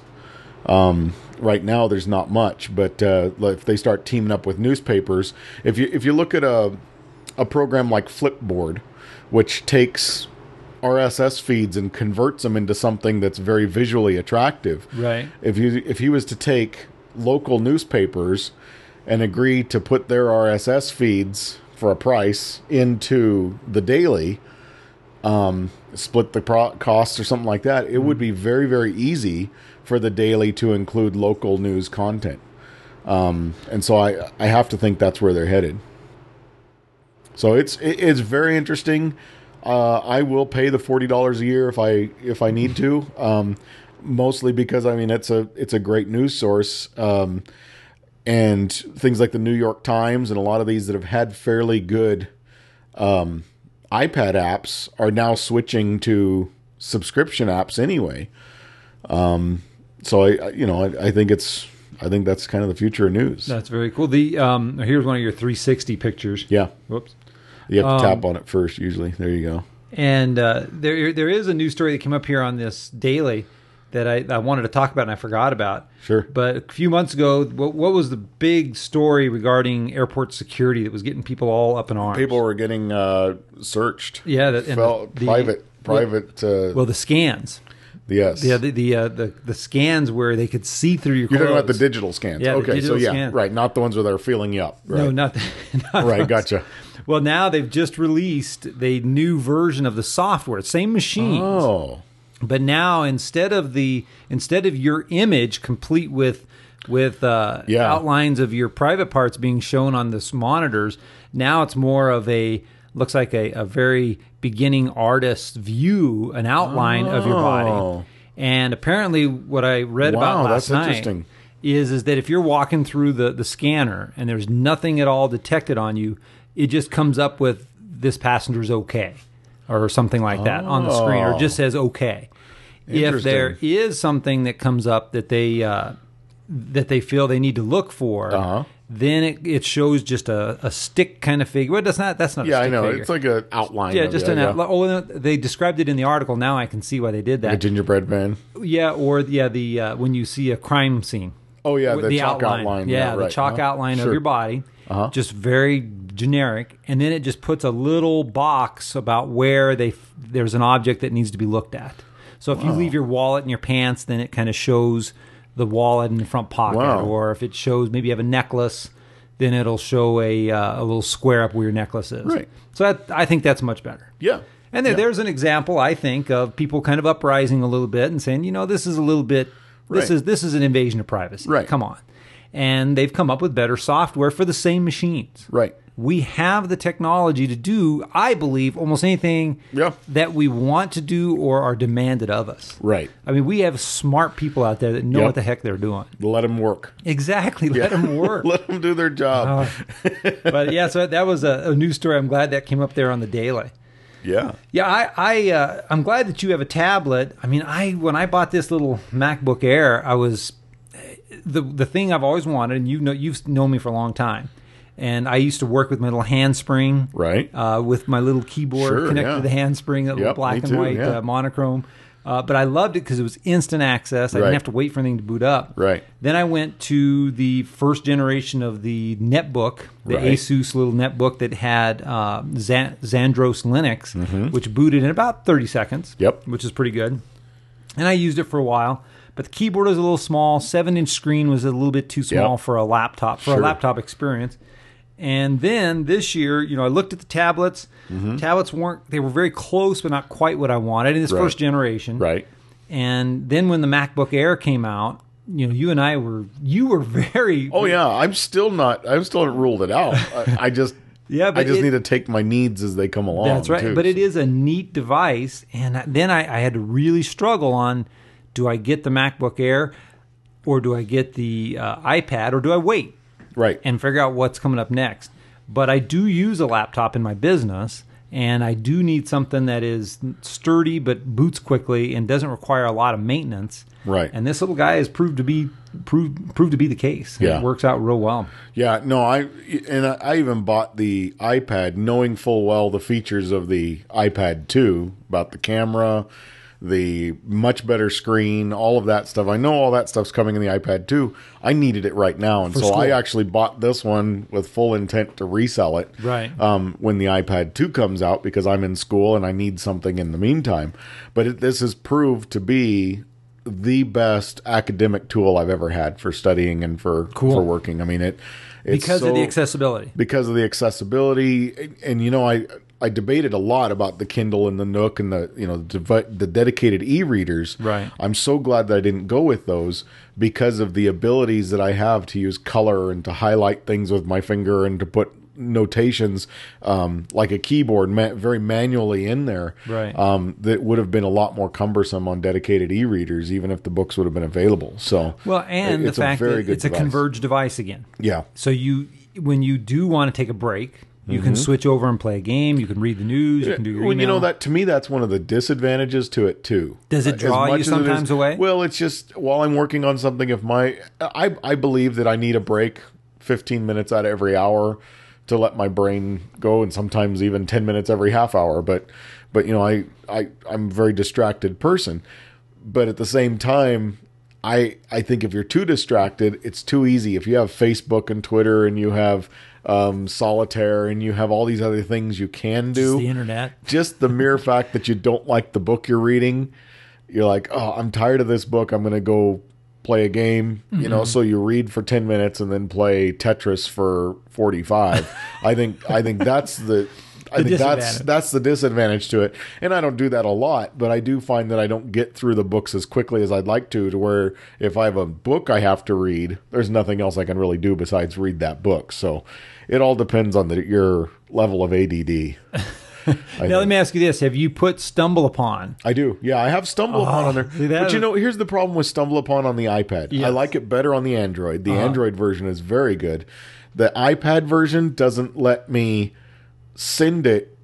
Um, right now, there's not much, but uh, if they start teaming up with newspapers, if you if you look at a a program like Flipboard, which takes R S S feeds and converts them into something that's very visually attractive. Right. If you if he was to take local newspapers and agree to put their R S S feeds for a price into the daily, um, split the pro- costs or something like that, it would be very very easy for the daily to include local news content. Um, and so I I have to think that's where they're headed. So it's it, it's very interesting. Uh, I will pay the forty dollars a year if I if I need to. Um, mostly because I mean it's a it's a great news source, um, and things like the New York Times and a lot of these that have had fairly good um, iPad apps are now switching to subscription apps anyway. Um, so I I- you know I, I think it's I think that's kind of the future of news. That's very cool. The um, here's one of your three sixty pictures. Yeah, Whoops. you have to Um, tap on it first usually. There you go. And uh, there there is a news story that came up here on this daily that I, I wanted to talk about and I forgot about. Sure. But a few months ago, what, what was the big story regarding airport security that was getting people all up in arms? People were getting uh, searched. Yeah, that- and Fel- the- private, well- private. Uh, Well, the scans. yes. Yeah, the the, uh, the the scans where they could see through your You're clothes. talking about the digital scans. Yeah, the okay, digital so yeah, scan. right. Not the ones where they're feeling you up. Right. No, not, the, not right. those. Gotcha. Well, now they've just released the new version of the software. Same machines. Oh. But now instead of the instead of your image complete with with uh, Yeah. outlines of your private parts being shown on this monitors, now it's more of a looks like a, a very beginning artist's view, an outline of your Oh. body. And apparently, what I read about Wow, last that's night interesting. is is that if you're walking through the the scanner and there's nothing at all detected on you, it just comes up with this passenger's okay. Or something like that on the screen, or it just says okay. If there Interesting. is something that comes up that they uh, that they feel they need to look for, Uh-huh. then it, it shows just a, a stick kind of figure. Well, that's not that's not. Yeah, a I stick know. figure. It's like an outline. yeah, of just it, an yeah. outline. Oh, no, they described it in the article. Now I can see why they did A that. gingerbread man. Yeah, or yeah, the uh, when you see a crime scene. Oh yeah, With the, chalk outline. Yeah, the right. chalk Uh-huh. outline Sure. of your body. Uh-huh. Just very generic, and then it just puts a little box about where they f- there's an object that needs to be looked at. So if you leave your wallet in your pants, then it kind of shows the wallet in the front pocket. Wow. Or if it shows maybe you have a necklace, then it'll show a uh, a little square up where your necklace is. Right. So that, I think that's much better. Yeah. And there, Yeah. there's an example, I think, of people kind of uprising a little bit and saying, you know, this is a little bit, this Right. is this is an invasion of privacy. Right. Come on. And they've come up with better software for the same machines. Right. we have the technology to do, I believe, almost anything Yeah. that we want to do or are demanded of us. Right. I mean, we have smart people out there that know Yep. what the heck they're doing. Let them work. Exactly. Let them work. Let them do their job. Uh, but yeah, so that was a, a news story. I'm glad that came up there on the Daily. yeah. Yeah, I, I, uh, I'm glad that you have a tablet. I mean, I when I bought this little MacBook Air, I was the the thing I've always wanted, and you know, you've known me for a long time. And I used to work with my little handspring, Right. Uh, with my little keyboard Sure, connected yeah. to the handspring, that little Yep, black me and too, white yeah. uh, monochrome. Uh, but I loved it because it was instant access. I Right. didn't have to wait for anything to boot up. Right. Then I went to the first generation of the netbook, the Right. Asus little netbook that had uh, Zan- Xandros Linux, Mm-hmm. which booted in about thirty seconds. Yep. Which is pretty good. And I used it for a while. But the keyboard was a little small. seven-inch screen was a little bit too small Yep. for a laptop, for Sure. a laptop experience. And then this year, you know, I looked at the tablets. Tablets weren't, they were very close, but not quite what I wanted in this Mm-hmm. Right. first generation. Right. And then when the MacBook Air came out, you know, you and I were, you were very, Oh yeah. I'm still not. I'm still haven't ruled it out. I, I just. Yeah, but I just it- need to take my needs as they come along. that's right. too. But it is a neat device. And then I, I had to really struggle on, do I get the MacBook Air or do I get the uh, iPad or do I wait? Right. And figure out what's coming up next. But I do use a laptop in my business, and I do need something that is sturdy but boots quickly and doesn't require a lot of maintenance. Right. And this little guy has proved to be proved proved to be the case. Yeah. It works out real well. Yeah, no, I and I, I even bought the iPad knowing full well the features of the iPad two, about the camera, the much better screen, all of that stuff. I know all that stuff's coming in the iPad two. I needed it right now, and For so I school. actually bought this one with full intent to resell it. Right. Um, when the iPad two comes out, because I'm in school and I need something in the meantime. But it, this has proved to be the best academic tool I've ever had for studying and for Cool. for working. I mean it it's Because of the so- accessibility. because of the accessibility, and, and you know I I debated a lot about the Kindle and the Nook and the you know the, dev- the dedicated e-readers. Right. I'm so glad that I didn't go with those because of the abilities that I have to use color and to highlight things with my finger and to put notations um, like a keyboard ma- very manually in there. Right. Um, that would have been a lot more cumbersome on dedicated e-readers, even if the books would have been available. So Well, and it's the fact a very that good it's a device. converged device again. Yeah. So you, when you do want to take a break, you can switch over and play a game. You can read the news. You can do your Well, email. you know that to me, that's one of the disadvantages to it too. Does it As draw you much as it is- sometimes away? Well, it's just while I'm working on something. If my, I I believe that I need a break, fifteen minutes out of every hour, to let my brain go, and sometimes even ten minutes every half hour. But, but you know, I I I'm a very distracted person. But at the same time, I I think if you're too distracted, it's too easy. If you have Facebook and Twitter and you have um, solitaire and you have all these other things you can do, Just the internet. just the mere fact that you don't like the book you're reading, you're like, oh, I'm tired of this book. I'm going to go play a game, you Mm-hmm. know, so you read for ten minutes and then play Tetris for forty-five. I think, I think that's the, I The think that's, disadvantage. that's the disadvantage to it. And I don't do that a lot, but I do find that I don't get through the books as quickly as I'd like to, to where if I have a book I have to read, there's nothing else I can really do besides read that book. So it all depends on the, your level of A D D. Now let me ask you this: have you put Stumble Upon? I do. Yeah, I have Stumble Upon on there. see, that But you is- know, here's the problem with Stumble Upon on the iPad. I Yes. like it better on the Android. The Android version is very good. The iPad version doesn't let me send it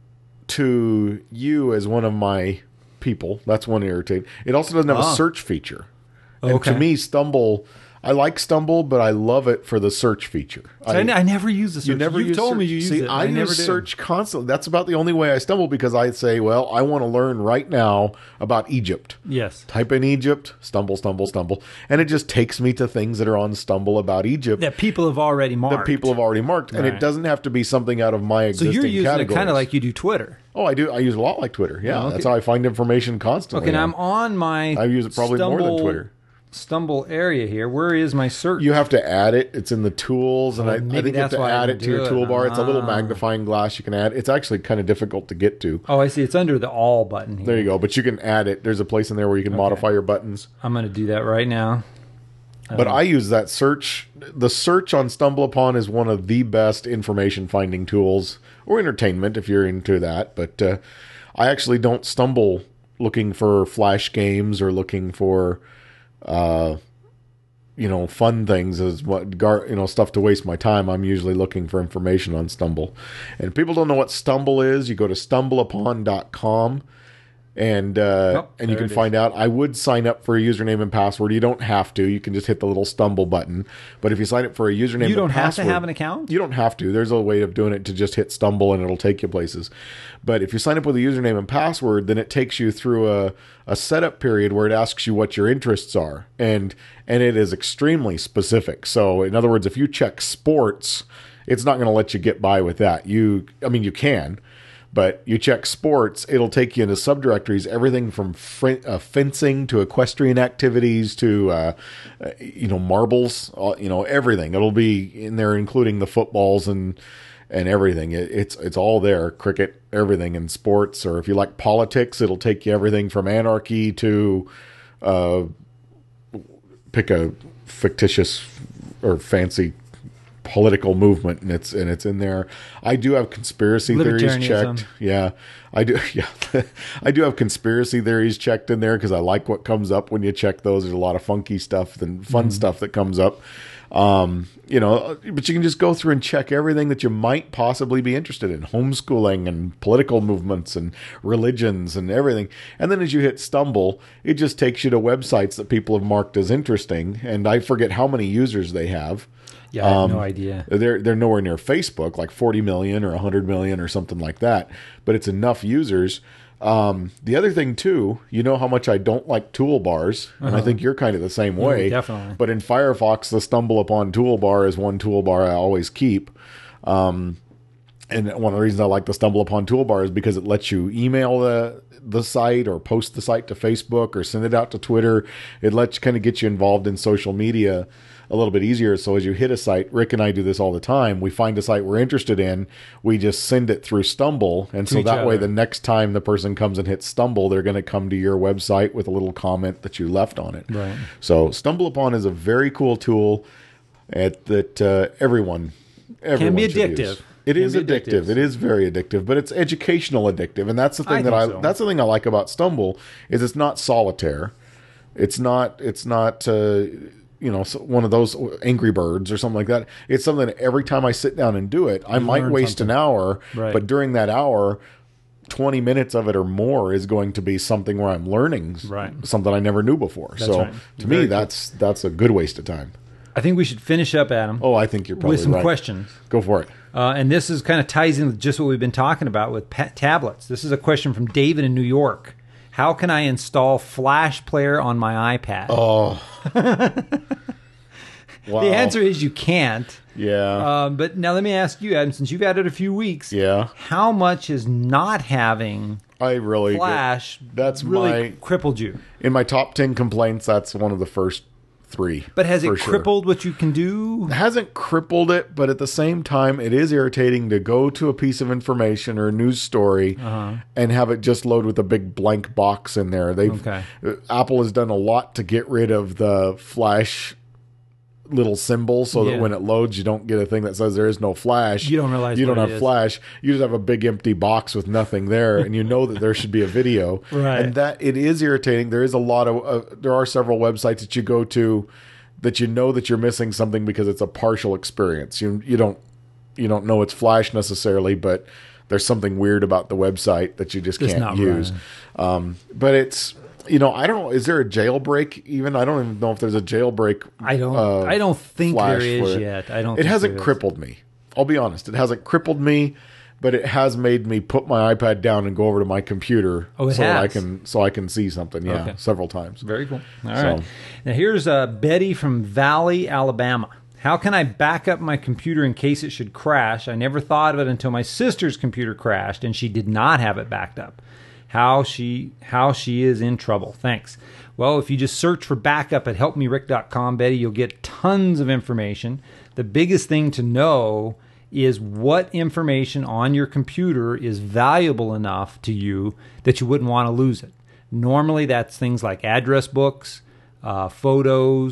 to you as one of my people. That's one irritate. It also doesn't have Ah. a search feature. And Okay. to me, Stumble, I like Stumble, but I love it for the search feature. I, I never use the search. You never You've use told search. me you use See, it. I, I never use did. search constantly. That's about the only way I stumble because I say, well, I want to learn right now about Egypt. Yes. Type in Egypt, stumble, stumble, stumble, and it just takes me to things that are on Stumble about Egypt That people have already marked. that people have already marked, and Right. it doesn't have to be something out of my So existing you're using categories. it kind of like you do Twitter. Oh, I do. I use it a lot like Twitter. Yeah, Oh, okay. that's how I find information constantly. Okay, now now. I'm on my. I use it probably more than Stumble- Twitter. Stumble area here. Where is my search? You have to add it. It's in the tools, and Oh, I, I maybe think you have that's to why I add didn't it to your do it. toolbar. It's a little Ah. magnifying glass you can add. It's actually kind of difficult to get to. Oh, I see. It's under the all button here. There you go. But you can add it. There's a place in there where you can modify your buttons. I'm going to do that right now. But I use that search. The search on StumbleUpon is one of the best information finding tools, or entertainment if you're into that. But uh, I actually don't stumble looking for flash games or looking for, uh, you know, fun things as what gar you know stuff to waste my time. I'm usually looking for information on Stumble. And if people don't know what Stumble is, you go to stumble upon dot com. And uh, oh, and you can find out. I would sign up for a username and password. You don't have to. You can just hit the little Stumble button. But if you sign up for a username, you don't and have password, to have an account. You don't have to. There's a way of doing it to just hit Stumble and it'll take you places. But if you sign up with a username and password, then it takes you through a a setup period where it asks you what your interests are, and and it is extremely specific. So in other words, if you check sports, it's not going to let you get by with that. You, I mean, you can. But you check sports, it'll take you into subdirectories, everything from fr uh, fencing to equestrian activities to, uh, uh, you know, marbles, uh, you know, everything. It'll be in there, including the footballs and and everything. It, it's it's all there, cricket, everything in sports. Or if you like politics, it'll take you everything from anarchy to uh, pick a fictitious or fancy political movement, and it's and it's in there. I do have conspiracy theories checked. Yeah, I do. Yeah, I do have conspiracy theories checked in there because I like what comes up when you check those. There's a lot of funky stuff and fun mm. stuff that comes up. Um, you know, but you can just go through and check everything that you might possibly be interested in: homeschooling and political movements and religions and everything. And then as you hit Stumble, it just takes you to websites that people have marked as interesting. And I forget how many users they have. Yeah, I have um, no idea. They're they're nowhere near Facebook, like forty million or one hundred million or something like that. But it's enough users. Um, the other thing too, you know how much I don't like toolbars, and uh-huh. I think you're kind of the same way. Mm, definitely. But in Firefox, the StumbleUpon toolbar is one toolbar I always keep. Um, and one of the reasons I like the StumbleUpon toolbar is because it lets you email the the site or post the site to Facebook or send it out to Twitter. It lets kind of get you involved in social media a little bit easier. So as you hit a site, Rick and I do this all the time. We find a site we're interested in. We just send it through Stumble. And so that way, the next time the person comes and hits Stumble, they're going to come to your website with a little comment that you left on it. Right. So StumbleUpon is a very cool tool at, that uh, everyone, everyone can be should addictive. Use. It can is addictive. addictive. It is very addictive, but it's educational addictive. And that's the thing I that I, so. that's the thing I like about Stumble is it's not solitaire. It's not, it's not, uh, you know, one of those Angry Birds or something like that. It's something that every time I sit down and do it, I you might waste something. an hour, right. but during that hour, twenty minutes of it or more is going to be something where I'm learning right. something I never knew before. That's so right. to Very me, that's cool. that's a good waste of time. I think we should finish up, Adam. Oh, I think you're probably with some right. questions. Go for it. Uh, and this is kind of ties in with just what we've been talking about with pet tablets. This is a question from David in New York. How can I install Flash Player on my iPad? Oh. Wow. The answer is you can't. Yeah. Um, but now let me ask you, Adam, since you've had it a few weeks, yeah. how much is not having I really Flash get, that's really my, crippled you? In my top ten complaints, that's one of the first three. But has it sure. crippled what you can do? It hasn't crippled it, but at the same time, it is irritating to go to a piece of information or a news story uh-huh. and have it just load with a big blank box in there. They've okay. Apple has done a lot to get rid of the Flash little symbol so yeah. that when it loads you don't get a thing that says there is no flash. You don't realize you don't have is. flash. You just have a big empty box with nothing there, and you know that there should be a video. Right. And that it is irritating. There is a lot of uh, there are several websites that you go to that you know that you're missing something because it's a partial experience. You you don't you don't know it's flash necessarily, but there's something weird about the website that you just it's can't use. Right. Um, but it's You know, I don't know. Is there a jailbreak even? I don't even know if there's a jailbreak. I don't. Uh, I don't think there is yet. I don't. It hasn't crippled me. I'll be honest. It hasn't crippled me, but it has made me put my iPad down and go over to my computer oh, it so has? that I can so I can see something. Yeah, okay. Several times. Very cool. All so. right. Now here's uh, Betty from Valley, Alabama. How can I back up my computer in case it should crash? I never thought of it until my sister's computer crashed and she did not have it backed up. How she how she is in trouble. Thanks. Well, if you just search for backup at help me rick dot com, Betty, you'll get tons of information. The biggest thing to know is what information on your computer is valuable enough to you that you wouldn't want to lose it. Normally, that's things like address books, uh, photos,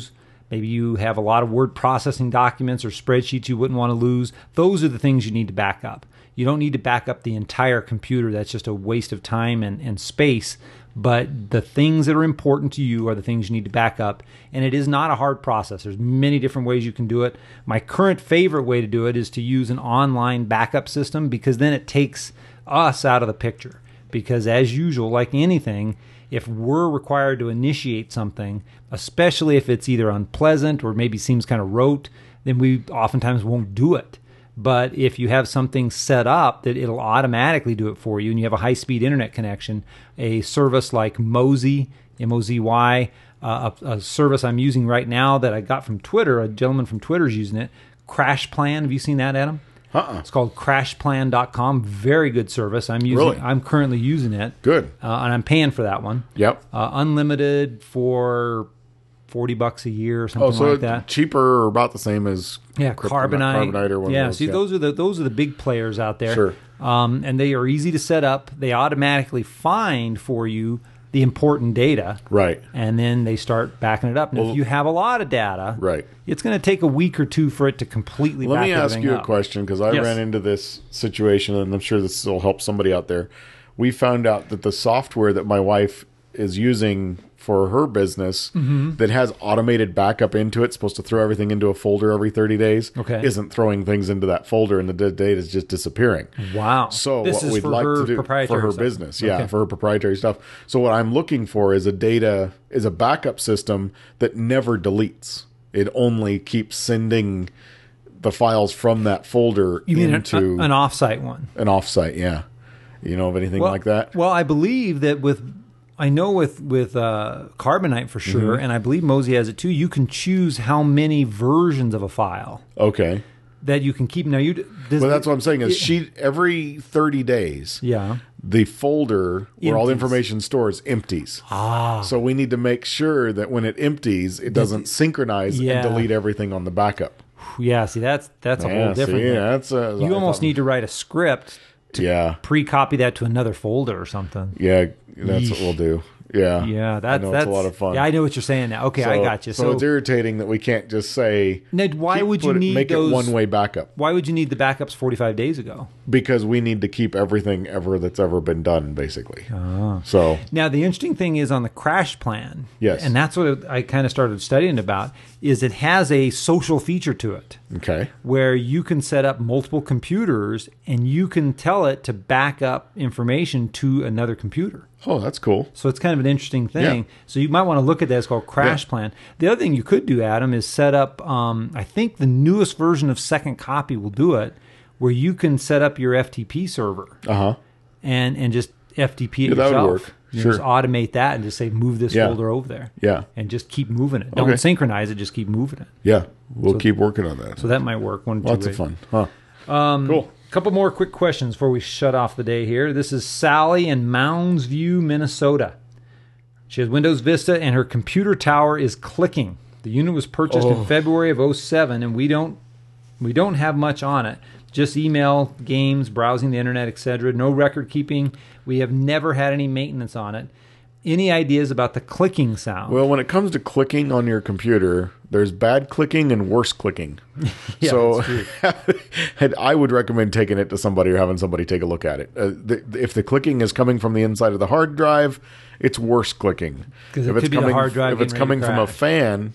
Maybe you have a lot of word processing documents or spreadsheets you wouldn't want to lose. Those are the things you need to back up. You don't need to back up the entire computer. That's just a waste of time and, and space. But the things that are important to you are the things you need to back up. And it is not a hard process. There's many different ways you can do it. My current favorite way to do it is to use an online backup system, because then it takes us out of the picture. Because as usual, like anything, if we're required to initiate something, especially if it's either unpleasant or maybe seems kind of rote, then we oftentimes won't do it. But if you have something set up that it'll automatically do it for you, and you have a high-speed internet connection, a service like Mozy, M O Z Y, uh, a, a service I'm using right now that I got from Twitter, a gentleman from Twitter is using it, CrashPlan. Have you seen that, Adam? Uh-uh. It's called crash plan dot com. Very good service. I'm using. Really? I'm currently using it. Good. Uh, and I'm paying for that one. Yep. Uh, unlimited for forty bucks a year or something Oh, so like that. cheaper or about the same as Yeah, Kryptonite- Carbonite. Carbonite or one yeah, of those. see, those are the those are the big players out there. Sure. Um, and they are easy to set up. They automatically find for you the important data. Right. And then they start backing it up. And Well, if you have a lot of data, right. it's going to take a week or two for it to completely Let back me ask everything you up. a question, because I Yes. ran into this situation, and I'm sure this will help somebody out there. We found out that the software that my wife is using for her business Mm-hmm. that has automated backup into it, supposed to throw everything into a folder every thirty days, Okay. isn't throwing things into that folder, and the d- data is just disappearing. Wow. So this what is we'd for like her to do for proprietary her stuff. business, yeah, Okay. for her proprietary stuff. So what I'm looking for is a data is a backup system that never deletes. It only keeps sending the files from that folder You mean into an, an offsite one? an offsite. Yeah, you know of anything Well, like that? Well, I believe that with, I know with with uh, Carbonite for sure, Mm-hmm. and I believe Mozy has it too. You can choose how many versions of a file Okay. that you can keep. Now you, does, Well, that's what I'm saying. Is it- she every thirty days? yeah. The folder where all the Empties. information stores empties. Ah. So we need to make sure that when it empties, it doesn't synchronize Yeah. and delete everything on the backup. Yeah, see, that's that's a Yeah, whole different see, thing. that's a, You almost need to write a script to Yeah, pre-copy that to another folder or something. yeah, that's what Yeesh. we'll do. Yeah, Yeah, that's I know that's it's a lot of fun. Yeah, I know what you're saying now. Okay, I So- got you. So, So, it's irritating that we can't just say. Now, why keep- would you put it- need make those? it one way backup? Why would you need the backups forty-five days ago? Because we need to keep everything ever that's ever been done, basically. Ah. So Now, the interesting thing is on the crash plan. Yes. and that's what I kind of started studying about. Is it has a social feature to it okay, where you can set up multiple computers and you can tell it to back up information to another computer. oh, that's cool. So it's kind of an interesting thing. Yeah. So you might want to look at that. It's called Crash Yeah. Plan. The other thing you could do, Adam, is set up, um, I think the newest version of Second Copy will do it, where you can set up your F T P server Uh huh. and, and just F T P it Yeah, that would yourself. work. You Sure. just automate that and just say, move this Yeah. folder over there. Yeah. And just keep moving it. Don't Okay. synchronize it, just keep moving it. Yeah, we'll keep working on that. So that might work. One or two Lots of ways. fun, huh? Um, Cool. Couple more quick questions before we shut off the day here. This is Sally in Mounds View, Minnesota. She has Windows Vista and her computer tower is clicking. The unit was purchased Oh. in February of oh seven, and we don't we don't have much on it. Just email, games, browsing the internet, et cetera. No record keeping. We have never had any maintenance on it. Any ideas about the clicking sound? Well, when it comes to clicking on your computer, there's bad clicking and worse clicking. Yeah, so that's and I would recommend taking it to somebody or having somebody take a look at it. Uh, the, if the clicking is coming from the inside of the hard drive, it's worse clicking. 'Cause it If it's could be the coming, hard drive if it's getting ready coming to from a crash. fan,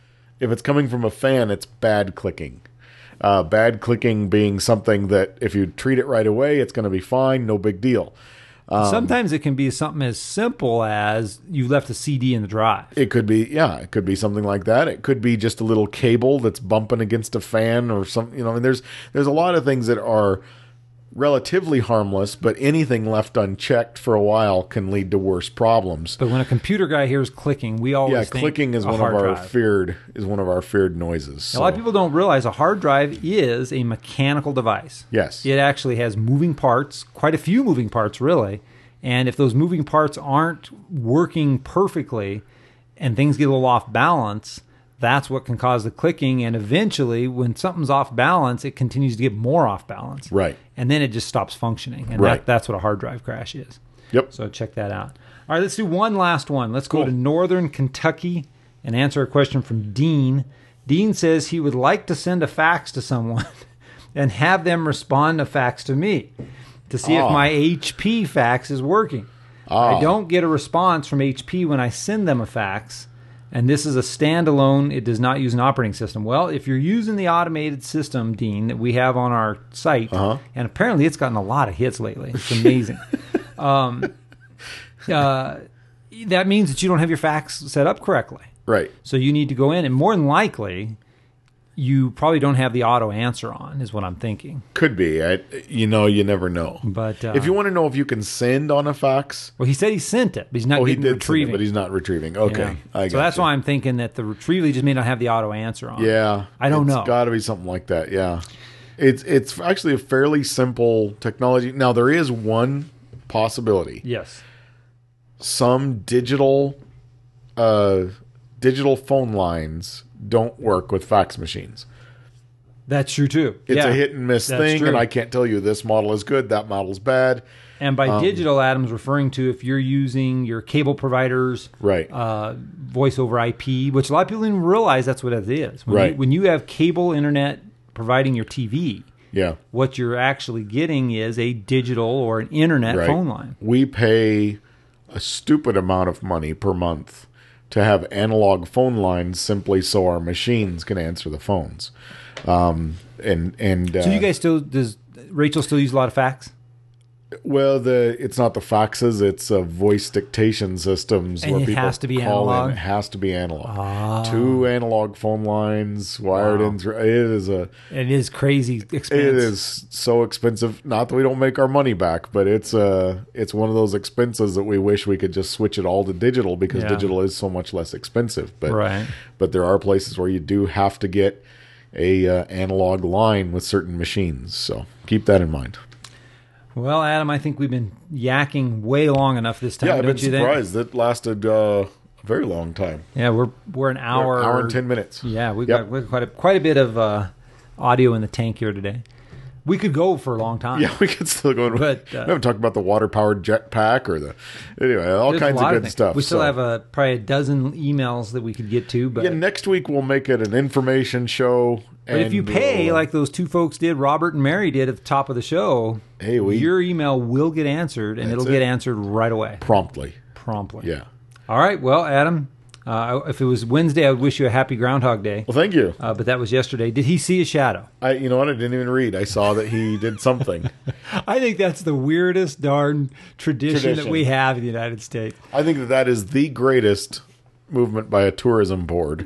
if it's coming from a fan, it's bad clicking. Uh, bad clicking being something that if you treat it right away, it's going to be fine, no big deal. Um, Sometimes it can be something as simple as you left a C D in the drive. It could be, yeah, it could be something like that. It could be just a little cable that's bumping against a fan or something. You know, I mean, there's there's a lot of things that are relatively harmless, but anything left unchecked for a while can lead to worse problems. But when a computer guy hears clicking, we always Yeah, think clicking is a one of hard our drive. feared is one of our feared noises. A lot of so- people don't realize a hard drive is a mechanical device. Yes. It actually has moving parts, quite a few moving parts, really. And if those moving parts aren't working perfectly and things get a little off balance, that's what can cause the clicking. And eventually, when something's off balance, it continues to get more off balance. Right. And then it just stops functioning. And Right. that, that's what a hard drive crash is. Yep. So check that out. All right, let's do one last one. Let's go Cool. to northern Kentucky. and answer a question from Dean. Dean says he would like to send a fax to someone and have them respond a fax to me to see Oh. if my H P fax is working. I Oh. don't get a response from H P when I send them a fax, and this is a standalone. It does not use an operating system. Well, if you're using the automated system, Dean, that we have on our site, Uh-huh. and apparently it's gotten a lot of hits lately. It's amazing. um, uh, that means that you don't have your fax set up correctly. Right. So you need to go in, and more than likely, you probably don't have the auto answer on, is what I'm thinking. Could be. I, you know, you never know. But uh, if you want to know if you can send on a fax, well, he said he sent it, but he's not oh, he getting did send it, retrieving. but he's not retrieving. Okay, Yeah. I so that's gotcha. why I'm thinking that the retrieval just may not have the auto answer on. Yeah, I don't it's know. Got to be something like that. Yeah, it's it's actually a fairly simple technology. Now there is one possibility. Yes. Some digital, uh, digital phone lines don't work with fax machines. That's true too. It's yeah. a hit and miss That's thing, true. and I can't tell you this model is good, that model's bad. And by Um, digital, Adam's referring to if you're using your cable providers, Right. uh, voice over I P, which a lot of people don't even realize that's what it is. When Right. You, when you have cable internet providing your T V, Yeah. what you're actually getting is a digital or an internet Right. phone line. We pay a stupid amount of money per month to have analog phone lines simply so our machines can answer the phones. Um, and and uh, So you guys still does Rachel still use a lot of fax? well, the it's not the faxes; it's uh, voice dictation systems And where it people has to be call analog? in. It has to be analog. Ah. Two analog phone lines wired Wow. in through. It is a It is crazy expense. It is so expensive. Not that we don't make our money back, but it's uh it's one of those expenses that we wish we could just switch it all to digital because Yeah. digital is so much less expensive. But Right. but there are places where you do have to get a uh, analog line with certain machines. So keep that in mind. Well, Adam, I think we've been yakking way long enough this time. Yeah, I've don't been you think? surprised. That lasted uh, a very long time. Yeah, we're we're an hour, We're an hour and ten minutes. Yeah, we've Yep. got, we've got quite a, quite a bit of uh, audio in the tank here today. We could go for a long time. Yeah, we could still go. But, we uh, haven't talked about the water-powered jetpack or the anyway, all There's a kinds of lot good things. stuff. We still so. have a, probably a dozen emails that we could get to, but, Yeah, next week we'll make it an information show. but if you and pay we'll, uh, like those two folks did, Robert and Mary did at the top of the show, Hey, we- your email will get answered, and That's it'll get it. answered right away, promptly. promptly. Yeah. All right. Well, Adam, uh, if it was Wednesday, I would wish you a happy Groundhog Day. Well, thank you. Uh, but that was yesterday. Did he see a shadow? I, you know what? I didn't even read. I saw that he did something. I think that's the weirdest darn tradition, that Tradition. we have in the United States. I think that that is the greatest movement by a tourism board,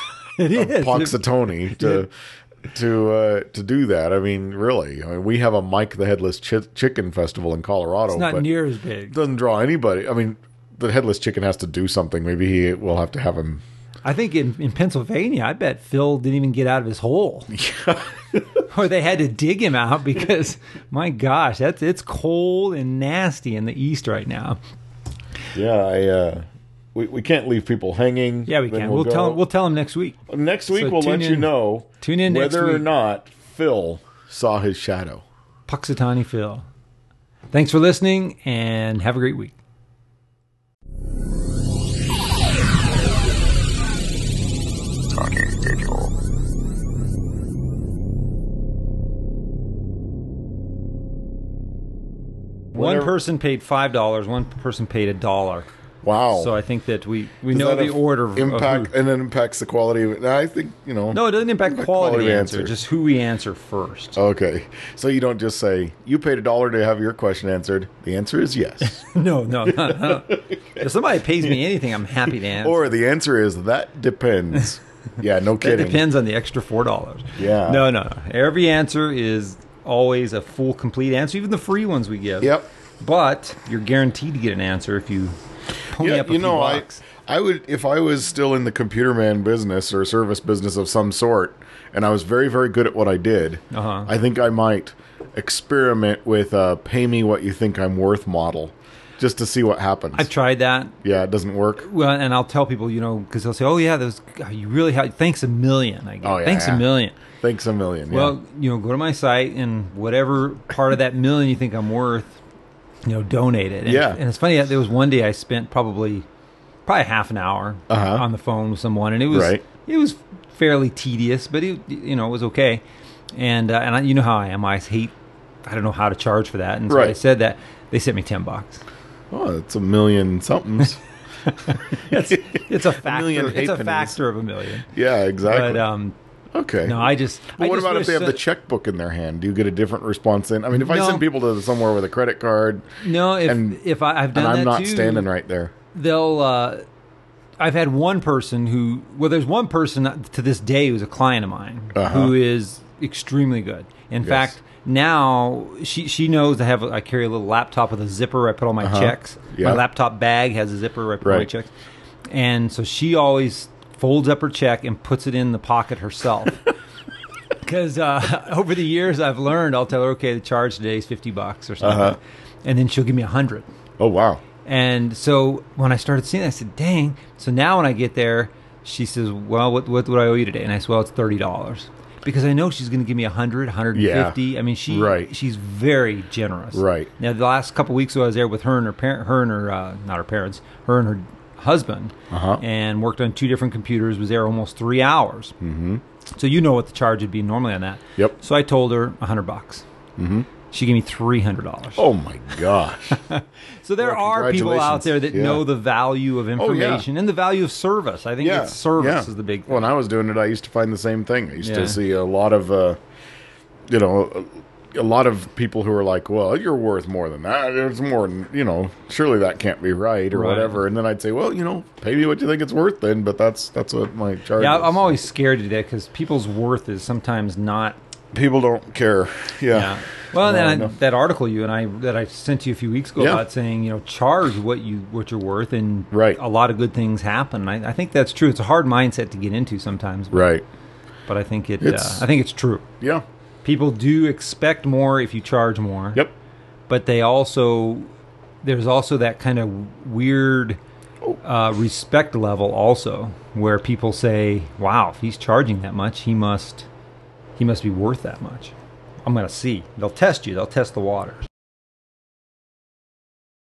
It is. Puxatawny, to to uh, to do that. I mean, really. I mean, we have a Mike the Headless Chi- Chicken Festival in Colorado, It's not but near as it big. doesn't draw anybody. I mean, the Headless Chicken has to do something. Maybe he will have to have him. I think in, in Pennsylvania, I bet Phil didn't even get out of his hole. Or they had to dig him out because, my gosh, that's it's cold and nasty in the east right now. Yeah, I. Uh, we, we can't leave people hanging. Yeah, we Then can. We'll, go- tell him. We'll tell him next week. Next week So we'll tune let you in- know tune in next whether or week. not Phil saw his shadow. Puxatawny Phil. Thanks for listening, and have a great week. Talking Digital. One Whenever- person paid five dollars. One person paid a dollar. Wow. So I think that we, we Does know that the af- order of, impact, of who. and it impacts the quality of it. I think you know. No, it doesn't impact the quality, quality of answer, answer. just who we answer first. Okay, so you don't just say you paid a dollar to have your question answered. The answer is yes, No, no, no, no. If somebody pays me anything, I'm happy to answer. or the answer is that depends. Yeah, no That kidding. depends on the extra four dollars. Yeah. No, no, no. Every answer is always a full, complete answer, even the free ones we give. Yep. But you're guaranteed to get an answer if you pony Yeah, up a you few know, I bucks. I would if I was still in the computer man business or service business of some sort, and I was very very good at what I did. Uh-huh. I think I might experiment with a pay me what you think I'm worth model, just to see what happens. I've tried that. yeah, it doesn't work. Well, and I'll tell people, you know, because they'll say, "Oh yeah, those you really have." Thanks a million. I go, Oh, yeah, thanks yeah. a million. Thanks a million. Well, you know, go to my site and whatever part of that million you think I'm worth, you know, donate it. And, Yeah. And it's funny that there was one day I spent probably probably half an hour Uh-huh. on the phone with someone, and it was Right. it was fairly tedious, but it you know it was okay. And uh, and I, you know how I am, I hate I don't know how to charge for that, and so I Right. said that they sent me ten bucks. Oh, it's a million somethings. It's it's a factor. million It's a halfpennies. factor of a million. Yeah, exactly. But um, okay. no, I just. But I what just about if wish they have the that- checkbook in their hand? Do you get a different response then? I mean, if I No. send people to somewhere with a credit card No, if and- if I, I've done and I'm that not too, standing right there. they'll. Uh, I've had one person who. Well, there's one person to this day who's a client of mine Uh-huh. who is extremely good. In Yes. fact, now she she knows I have. I carry a little laptop with a zipper. I put all my Uh-huh. checks. Yeah. My laptop bag has a zipper. Where I put all my Right. checks. And so she always folds up her check and puts it in the pocket herself. Because uh, over the years, I've learned, I'll tell her, okay, the charge today is fifty bucks or something. Uh-huh. And then she'll give me a hundred. Oh, wow. And so when I started seeing it, I said, dang. So now when I get there, she says, well, what, what would I owe you today? And I said, well, it's thirty dollars. Because I know she's going to give me a hundred, a hundred and fifty. Yeah. I mean, she Right. she's very generous. Right. Now, the last couple of weeks ago, I was there with her and her parent, her and her, uh, not her parents, her and her husband, Uh-huh. and worked on two different computers, was there almost three hours. Mm-hmm. So you know what the charge would be normally on that. Yep. So I told her a hundred bucks. Mm-hmm. She gave me three hundred dollars. Oh, my gosh. So there Well, are people out congratulations. there that Yeah. know the value of yeah. information and the value of service. I think Yeah. it's service yeah. is the big thing. When I was doing it, I used to find the same thing. I used Yeah. to see a lot of, uh, you know, a, a lot of people who are like, well, you're worth more than that. There's more than, you know, surely that can't be right or Right. whatever. And then I'd say, well, you know, pay me what you think it's worth then, but that's that's what my charge Yeah, is. I'm always scared to that because people's worth is sometimes not. People don't care. Yeah. Yeah. Well, No, then I, no. that article you and I that I sent you a few weeks ago Yeah. about saying you know charge what you what you're worth and Right. a lot of good things happen. I, I think that's true. It's a hard mindset to get into sometimes, but, Right. but I think it. It's- Uh, I think it's true. Yeah. People do expect more if you charge more. Yep. But they also there's also that kind of weird uh, respect level also where people say, "Wow, if he's charging that much, he must he must be worth that much." I'm going to see. They'll test you. They'll test the waters.